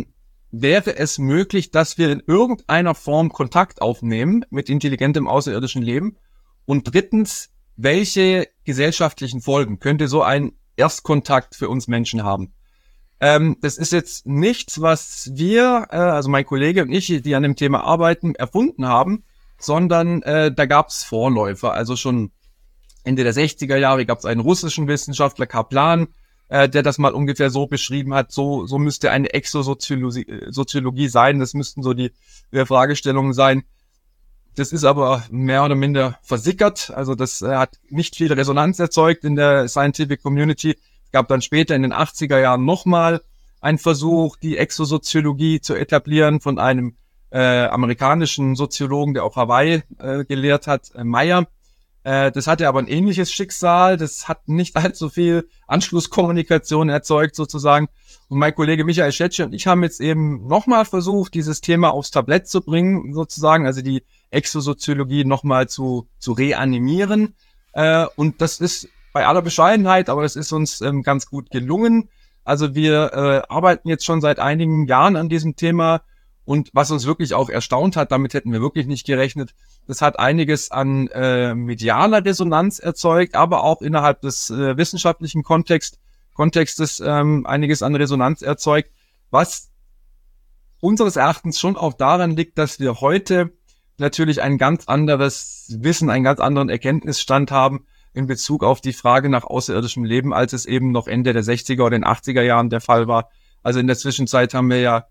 wäre es möglich, dass wir in irgendeiner Form Kontakt aufnehmen mit intelligentem außerirdischen Leben? Und drittens, welche gesellschaftlichen Folgen könnte so ein Erstkontakt für uns Menschen haben? Das ist jetzt nichts, was wir, also mein Kollege und ich, die an dem Thema arbeiten, erfunden haben, sondern da gab es Vorläufer. Also schon Ende der 60er Jahre gab es einen russischen Wissenschaftler, Kaplan, der das mal ungefähr so beschrieben hat. So müsste eine Exosoziologie sein. Das müssten so die Fragestellungen sein. Das ist aber mehr oder minder versickert. Also das hat nicht viel Resonanz erzeugt in der Scientific Community. Es gab dann später in den 80er Jahren nochmal einen Versuch, die Exosoziologie zu etablieren von einem amerikanischen Soziologen, der auf Hawaii gelehrt hat, Meyer. Das hatte aber ein ähnliches Schicksal. Das hat nicht allzu viel Anschlusskommunikation erzeugt sozusagen. Und mein Kollege Michael Schetsche und ich haben jetzt eben nochmal versucht, dieses Thema aufs Tablett zu bringen sozusagen, also die Exosoziologie nochmal zu reanimieren. Und das ist bei aller Bescheidenheit, aber das ist uns ganz gut gelungen. Also wir arbeiten jetzt schon seit einigen Jahren an diesem Thema. Und was uns wirklich auch erstaunt hat, damit hätten wir wirklich nicht gerechnet, das hat einiges an medialer Resonanz erzeugt, aber auch innerhalb des wissenschaftlichen Kontextes einiges an Resonanz erzeugt, was unseres Erachtens schon auch daran liegt, dass wir heute natürlich ein ganz anderes Wissen, einen ganz anderen Erkenntnisstand haben in Bezug auf die Frage nach außerirdischem Leben, als es eben noch Ende der 60er oder den 80er Jahren der Fall war. Also in der Zwischenzeit haben wir ja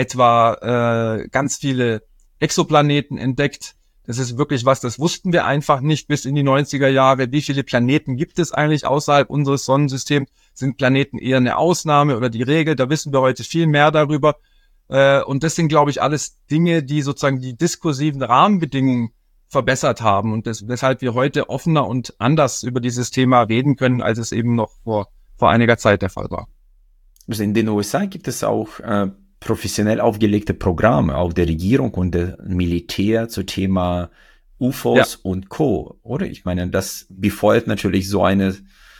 etwa ganz viele Exoplaneten entdeckt. Das ist wirklich was, das wussten wir einfach nicht bis in die 90er Jahre. Wie viele Planeten gibt es eigentlich außerhalb unseres Sonnensystems? Sind Planeten eher eine Ausnahme oder die Regel? Da wissen wir heute viel mehr darüber. Und das sind, glaube ich, alles Dinge, die sozusagen die diskursiven Rahmenbedingungen verbessert haben und weshalb wir heute offener und anders über dieses Thema reden können, als es eben noch vor einiger Zeit der Fall war. Also in den USA gibt es auch professionell aufgelegte Programme, auch der Regierung und der Militär zu Thema UFOs und Co., oder? Ich meine, das befeuert natürlich so eine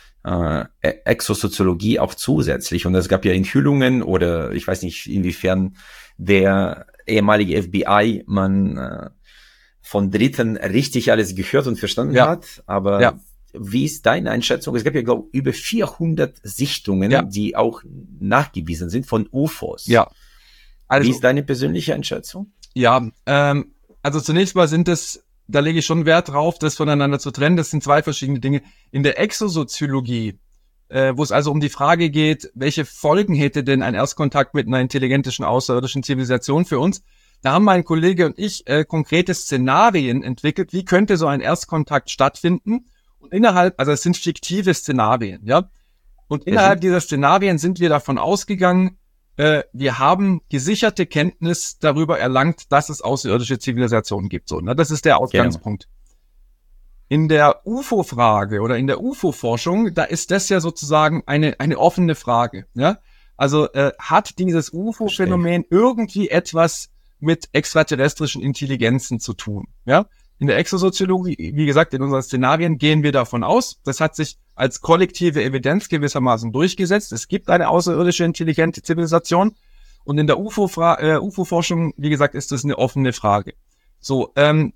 Exosoziologie auch zusätzlich. Und es gab ja Enthüllungen oder ich weiß nicht, inwiefern der ehemalige FBI-Mann von Dritten richtig alles gehört und verstanden hat, aber wie ist deine Einschätzung? Es gab ja, glaube ich, über 400 Sichtungen, die auch nachgewiesen sind von UFOs. Ja. Also, wie ist deine persönliche Einschätzung? Ja, also zunächst mal sind es da lege ich schon Wert drauf, das voneinander zu trennen. Das sind zwei verschiedene Dinge. In der Exosoziologie, wo es also um die Frage geht, welche Folgen hätte denn ein Erstkontakt mit einer intelligentischen außerirdischen Zivilisation für uns, da haben mein Kollege und ich konkrete Szenarien entwickelt, wie könnte so ein Erstkontakt stattfinden. Und also es sind fiktive Szenarien, ja. Und innerhalb dieser Szenarien sind wir davon ausgegangen, wir haben gesicherte Kenntnis darüber erlangt, dass es außerirdische Zivilisationen gibt. So, ne? Das ist der Ausgangspunkt. Genau. In der UFO-Frage oder in der UFO-Forschung, da ist das ja sozusagen eine offene Frage. Ja? Also hat dieses UFO-Phänomen irgendwie etwas mit extraterrestrischen Intelligenzen zu tun? Ja? In der Exosoziologie, wie gesagt, in unseren Szenarien gehen wir davon aus, das hat sich als kollektive Evidenz gewissermaßen durchgesetzt. Es gibt eine außerirdische intelligente Zivilisation. Und in der UFO-Forschung, wie gesagt, ist das eine offene Frage. So,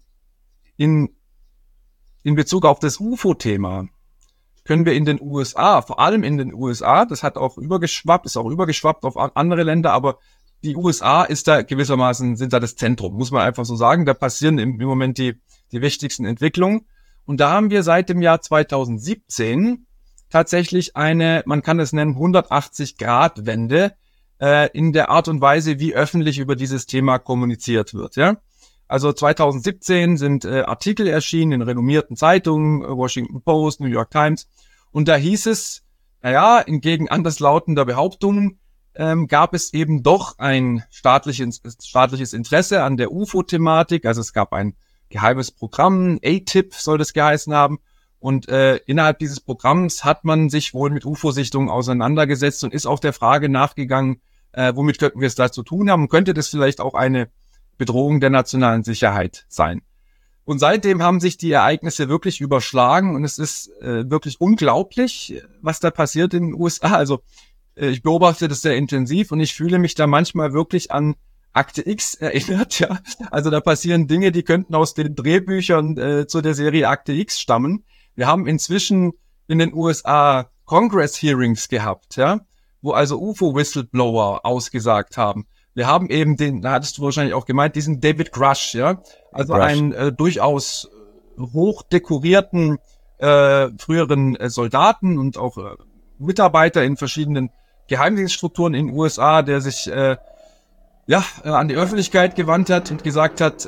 in Bezug auf das UFO-Thema können wir in den USA, vor allem in den USA, das ist auch übergeschwappt auf andere Länder, aber die USA sind da das Zentrum, muss man einfach so sagen. Da passieren im Moment die wichtigsten Entwicklungen. Und da haben wir seit dem Jahr 2017 tatsächlich man kann es nennen, 180-Grad-Wende in der Art und Weise, wie öffentlich über dieses Thema kommuniziert wird. Ja? Also 2017 sind Artikel erschienen in renommierten Zeitungen, Washington Post, New York Times. Und da hieß es, entgegen anderslautender Behauptungen, gab es eben doch ein staatliches Interesse an der UFO-Thematik. Also es gab ein geheimes Programm, ATIP soll das geheißen haben. Und innerhalb dieses Programms hat man sich wohl mit UFO-Sichtungen auseinandergesetzt und ist auch der Frage nachgegangen, womit könnten wir es da zu tun haben? Könnte das vielleicht auch eine Bedrohung der nationalen Sicherheit sein? Und seitdem haben sich die Ereignisse wirklich überschlagen und es ist wirklich unglaublich, was da passiert in den USA. Also ich beobachte das sehr intensiv und ich fühle mich da manchmal wirklich an Akte X erinnert, ja. Also da passieren Dinge, die könnten aus den Drehbüchern zu der Serie Akte X stammen. Wir haben inzwischen in den USA Congress-Hearings gehabt, ja, wo also UFO-Whistleblower ausgesagt haben. Wir haben eben da hattest du wahrscheinlich auch gemeint, diesen David Grush, ja. Also einen durchaus hochdekorierten früheren Soldaten und auch Mitarbeiter in verschiedenen Geheimdienststrukturen in den USA, der sich an die Öffentlichkeit gewandt hat und gesagt hat,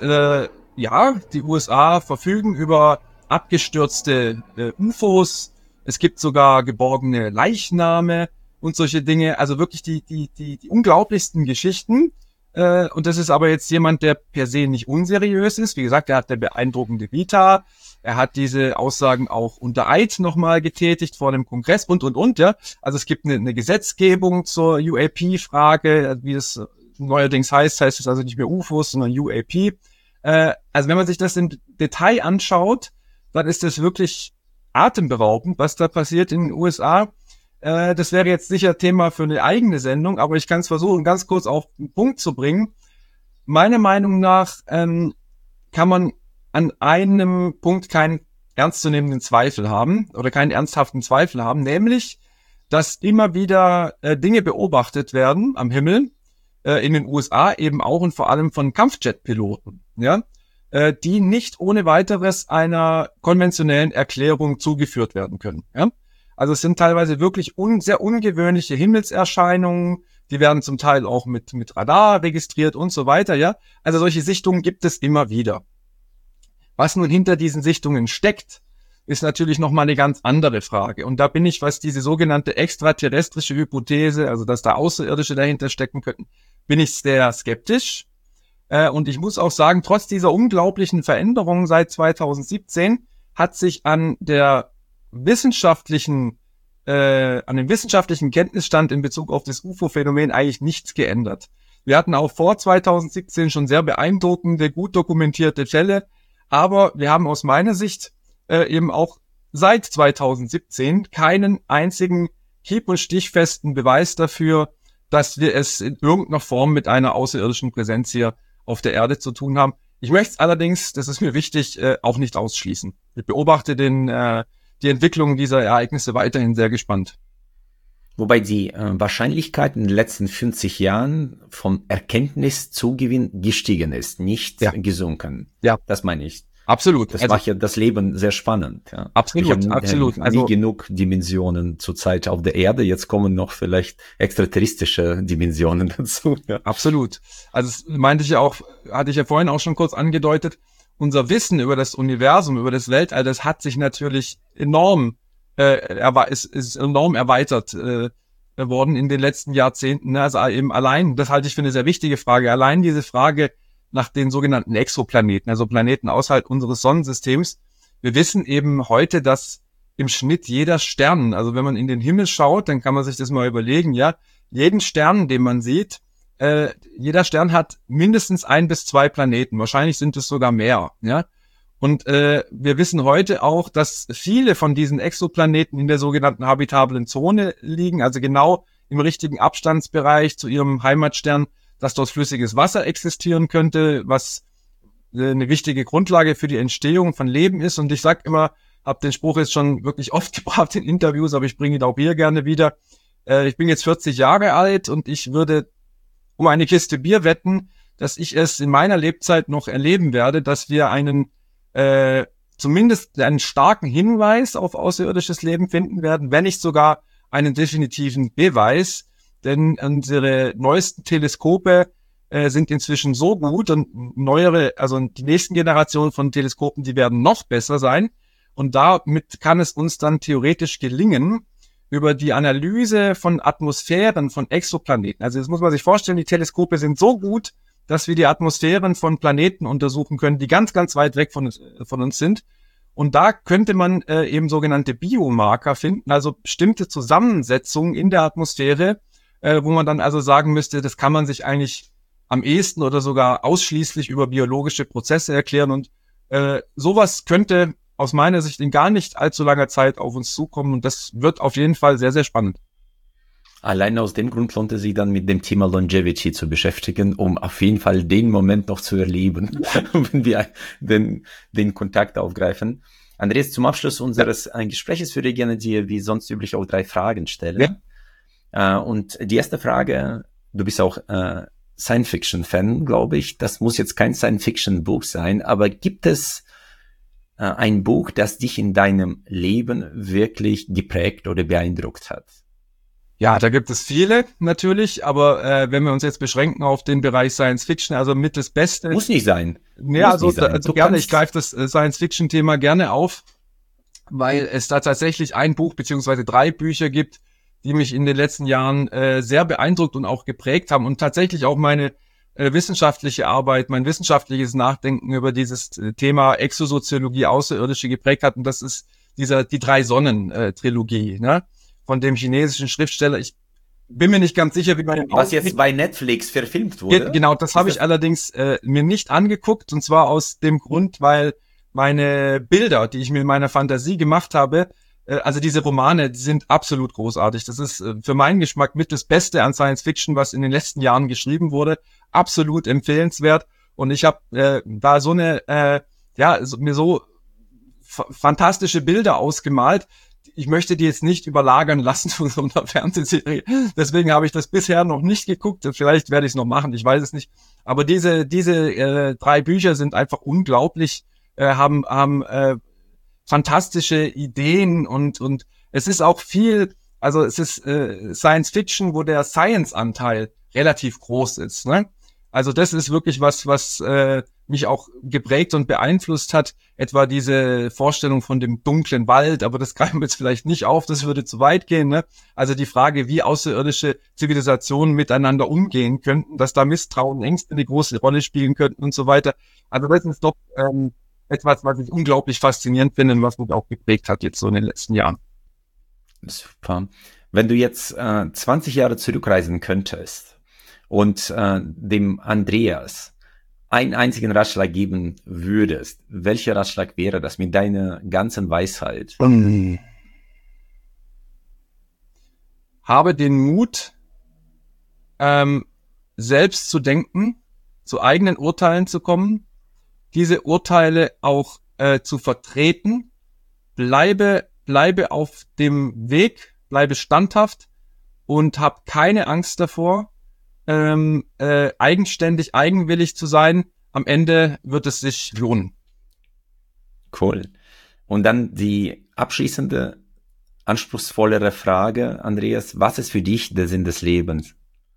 die USA verfügen über abgestürzte UFOs, es gibt sogar geborgene Leichname und solche Dinge, also wirklich die unglaublichsten Geschichten. Und das ist aber jetzt jemand, der per se nicht unseriös ist. Wie gesagt, er hat eine beeindruckende Vita. Er hat diese Aussagen auch unter Eid nochmal getätigt vor dem Kongress und, ja. Also es gibt eine Gesetzgebung zur UAP-Frage, wie es neuerdings heißt es also nicht mehr UFOs, sondern UAP. Also wenn man sich das im Detail anschaut, dann ist das wirklich atemberaubend, was da passiert in den USA. Das wäre jetzt sicher Thema für eine eigene Sendung, aber ich kann es versuchen, ganz kurz auf den Punkt zu bringen. Meiner Meinung nach kann man an einem Punkt keinen ernstzunehmenden Zweifel haben oder keinen ernsthaften Zweifel haben, nämlich, dass immer wieder Dinge beobachtet werden am Himmel, in den USA eben auch und vor allem von Kampfjet-Piloten, ja, die nicht ohne weiteres einer konventionellen Erklärung zugeführt werden können, ja. Also es sind teilweise wirklich sehr ungewöhnliche Himmelserscheinungen, die werden zum Teil auch mit Radar registriert und so weiter, ja. Also solche Sichtungen gibt es immer wieder. Was nun hinter diesen Sichtungen steckt, ist natürlich nochmal eine ganz andere Frage. Und da bin ich, was diese sogenannte extraterrestrische Hypothese, also dass da Außerirdische dahinter stecken könnten, bin ich sehr skeptisch. Und ich muss auch sagen, trotz dieser unglaublichen Veränderungen seit 2017 hat sich an dem wissenschaftlichen Kenntnisstand in Bezug auf das UFO-Phänomen eigentlich nichts geändert. Wir hatten auch vor 2017 schon sehr beeindruckende, gut dokumentierte Fälle, aber wir haben aus meiner Sicht eben auch seit 2017 keinen einzigen hieb- und stichfesten Beweis dafür, dass wir es in irgendeiner Form mit einer außerirdischen Präsenz hier auf der Erde zu tun haben. Ich möchte es allerdings, das ist mir wichtig, auch nicht ausschließen. Ich beobachte die Entwicklung dieser Ereignisse weiterhin sehr gespannt. Wobei die Wahrscheinlichkeit in den letzten 50 Jahren vom Erkenntniszugewinn gestiegen ist, nicht gesunken. Ja. Das meine ich. Absolut. Das macht ja das Leben sehr spannend. Ja. Absolut, absolut. Nie genug Dimensionen zurzeit auf der Erde. Jetzt kommen noch vielleicht extraterrestrische Dimensionen dazu. Ja. Absolut. Also das meinte ich ja auch, hatte ich ja vorhin auch schon kurz angedeutet. Unser Wissen über das Universum, über das Weltall, das hat sich natürlich enorm, ist enorm erweitert worden in den letzten Jahrzehnten. Also eben allein, das halte ich für eine sehr wichtige Frage, allein diese Frage nach den sogenannten Exoplaneten, also Planeten außerhalb unseres Sonnensystems. Wir wissen eben heute, dass im Schnitt jeder Stern, also wenn man in den Himmel schaut, dann kann man sich das mal überlegen, ja, jeden Stern, den man sieht, jeder Stern hat mindestens 1 bis 2 Planeten, wahrscheinlich sind es sogar mehr, ja. Und wir wissen heute auch, dass viele von diesen Exoplaneten in der sogenannten habitablen Zone liegen, also genau im richtigen Abstandsbereich zu ihrem Heimatstern, dass dort flüssiges Wasser existieren könnte, was eine wichtige Grundlage für die Entstehung von Leben ist. Und ich sage immer, habe den Spruch jetzt schon wirklich oft gebracht in Interviews, aber ich bringe ihn auch hier gerne wieder. Ich bin jetzt 40 Jahre alt und ich würde um eine Kiste Bier wetten, dass ich es in meiner Lebzeit noch erleben werde, dass wir zumindest einen starken Hinweis auf außerirdisches Leben finden werden, wenn nicht sogar einen definitiven Beweis. Denn unsere neuesten Teleskope sind inzwischen so gut und neuere, also die nächsten Generationen von Teleskopen, die werden noch besser sein. Und damit kann es uns dann theoretisch gelingen, über die Analyse von Atmosphären von Exoplaneten. Also das muss man sich vorstellen, die Teleskope sind so gut, dass wir die Atmosphären von Planeten untersuchen können, die ganz, ganz weit weg von uns sind. Und da könnte man eben sogenannte Biomarker finden, also bestimmte Zusammensetzungen in der Atmosphäre, wo man dann also sagen müsste, das kann man sich eigentlich am ehesten oder sogar ausschließlich über biologische Prozesse erklären. Und sowas könnte aus meiner Sicht in gar nicht allzu langer Zeit auf uns zukommen. Und das wird auf jeden Fall sehr, sehr spannend. Allein aus dem Grund lohnt es sich dann mit dem Thema Longevity zu beschäftigen, um auf jeden Fall den Moment noch zu erleben, wenn wir den Kontakt aufgreifen. Andreas, zum Abschluss unseres Gesprächs würde ich gerne dir wie sonst üblich auch 3 Fragen stellen. Ja. Und die erste Frage, du bist auch Science-Fiction-Fan, glaube ich. Das muss jetzt kein Science-Fiction-Buch sein, aber gibt es ein Buch, das dich in deinem Leben wirklich geprägt oder beeindruckt hat? Ja, da gibt es viele natürlich, aber wenn wir uns jetzt beschränken auf den Bereich Science Fiction, also mit das Beste. Muss nicht sein. Ja, also gerne, ich greife das Science Fiction Thema gerne auf, weil es da tatsächlich ein Buch beziehungsweise 3 Bücher gibt, die mich in den letzten Jahren sehr beeindruckt und auch geprägt haben und tatsächlich auch meine wissenschaftliche Arbeit, mein wissenschaftliches Nachdenken über dieses Thema Exosoziologie, Außerirdische geprägt hat. Und das ist die 3 Sonnen Trilogie, ne? Von dem chinesischen Schriftsteller. Ich bin mir nicht ganz sicher, wie man was jetzt bei Netflix verfilmt wurde. Genau, das habe ich allerdings mir nicht angeguckt, und zwar aus dem Grund, weil meine Bilder, die ich mir in meiner Fantasie gemacht habe, also diese Romane, die sind absolut großartig. Das ist für meinen Geschmack mit das Beste an Science Fiction, was in den letzten Jahren geschrieben wurde. Absolut empfehlenswert. Und ich habe da so eine, mir so fantastische Bilder ausgemalt. Ich möchte die jetzt nicht überlagern lassen von so einer Fernsehserie. Deswegen habe ich das bisher noch nicht geguckt. Vielleicht werde ich es noch machen, ich weiß es nicht. Aber diese 3 Bücher sind einfach unglaublich, haben fantastische Ideen und es ist auch viel, also es ist Science Fiction, wo der Science-Anteil relativ groß ist, ne? Also das ist wirklich was mich auch geprägt und beeinflusst hat, etwa diese Vorstellung von dem dunklen Wald, aber das greifen wir jetzt vielleicht nicht auf, das würde zu weit gehen, ne? Also die Frage, wie außerirdische Zivilisationen miteinander umgehen könnten, dass da Misstrauen, Ängste eine große Rolle spielen könnten und so weiter. Also das ist doch etwas, was ich unglaublich faszinierend finde und was mich auch geprägt hat jetzt so in den letzten Jahren. Super. Wenn du jetzt 20 Jahre zurückreisen könntest und dem Andreas einen einzigen Ratschlag geben würdest, welcher Ratschlag wäre das mit deiner ganzen Weisheit? Habe den Mut, selbst zu denken, zu eigenen Urteilen zu kommen, diese Urteile auch zu vertreten, bleibe auf dem Weg, bleibe standhaft und hab keine Angst davor, eigenständig, eigenwillig zu sein. Am Ende wird es sich lohnen. Cool. Und dann die abschließende, anspruchsvollere Frage, Andreas, was ist für dich der Sinn des Lebens?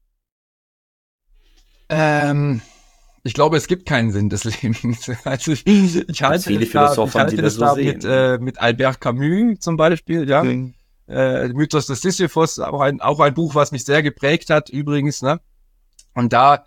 Ich glaube, es gibt keinen Sinn des Lebens. Also ich halte viele Philosophen, die das so sehen. Mit Albert Camus zum Beispiel, ja. Mythos des Sisyphus, auch ein Buch, was mich sehr geprägt hat, übrigens, ne? Und da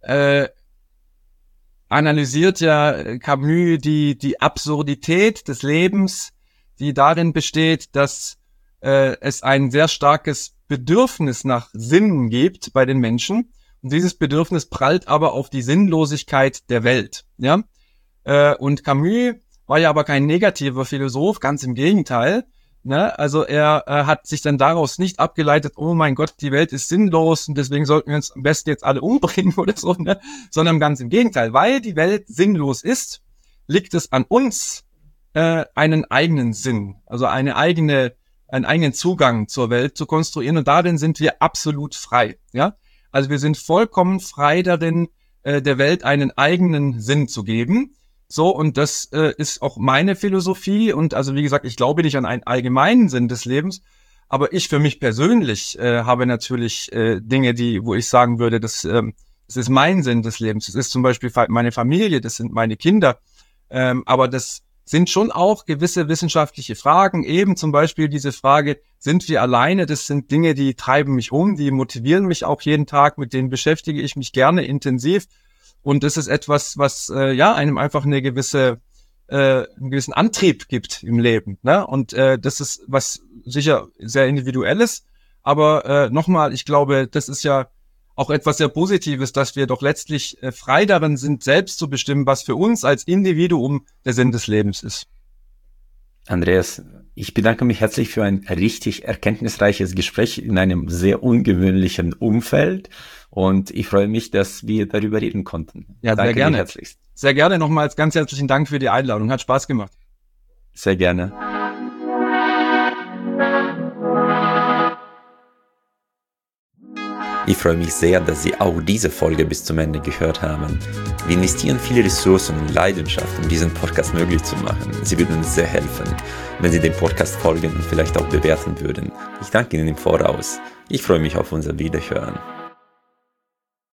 analysiert ja Camus die Absurdität des Lebens, die darin besteht, dass es ein sehr starkes Bedürfnis nach Sinn gibt bei den Menschen. Und dieses Bedürfnis prallt aber auf die Sinnlosigkeit der Welt. Ja, und Camus war ja aber kein negativer Philosoph, ganz im Gegenteil. Ne? Also er hat sich dann daraus nicht abgeleitet, oh mein Gott, die Welt ist sinnlos und deswegen sollten wir uns am besten jetzt alle umbringen oder so, ne? Sondern ganz im Gegenteil. Weil die Welt sinnlos ist, liegt es an uns, einen eigenen Sinn, also einen eigenen Zugang zur Welt zu konstruieren. Und darin sind wir absolut frei. Ja. Also wir sind vollkommen frei darin, der Welt einen eigenen Sinn zu geben. So, und das ist auch meine Philosophie. Und also wie gesagt, ich glaube nicht an einen allgemeinen Sinn des Lebens, aber ich für mich persönlich habe natürlich Dinge, wo ich sagen würde, das ist mein Sinn des Lebens. Das ist zum Beispiel meine Familie, das sind meine Kinder. Aber das sind schon auch gewisse wissenschaftliche Fragen, eben zum Beispiel diese Frage, sind wir alleine? Das sind Dinge, die treiben mich um, die motivieren mich auch jeden Tag, mit denen beschäftige ich mich gerne intensiv. Und das ist etwas, was einem einfach einen gewissen Antrieb gibt im Leben. Ne? Und das ist was sicher sehr Individuelles. Aber nochmal, ich glaube, das ist ja auch etwas sehr Positives, dass wir doch letztlich frei darin sind, selbst zu bestimmen, was für uns als Individuum der Sinn des Lebens ist. Andreas, ich bedanke mich herzlich für ein richtig erkenntnisreiches Gespräch in einem sehr ungewöhnlichen Umfeld und ich freue mich, dass wir darüber reden konnten. Ja, danke sehr gerne. Dir herzlichst. Sehr gerne nochmals ganz herzlichen Dank für die Einladung. Hat Spaß gemacht. Sehr gerne. Ich freue mich sehr, dass Sie auch diese Folge bis zum Ende gehört haben. Wir investieren viele Ressourcen und Leidenschaft, um diesen Podcast möglich zu machen. Sie würden uns sehr helfen, wenn Sie dem Podcast folgen und vielleicht auch bewerten würden. Ich danke Ihnen im Voraus. Ich freue mich auf unser Wiederhören.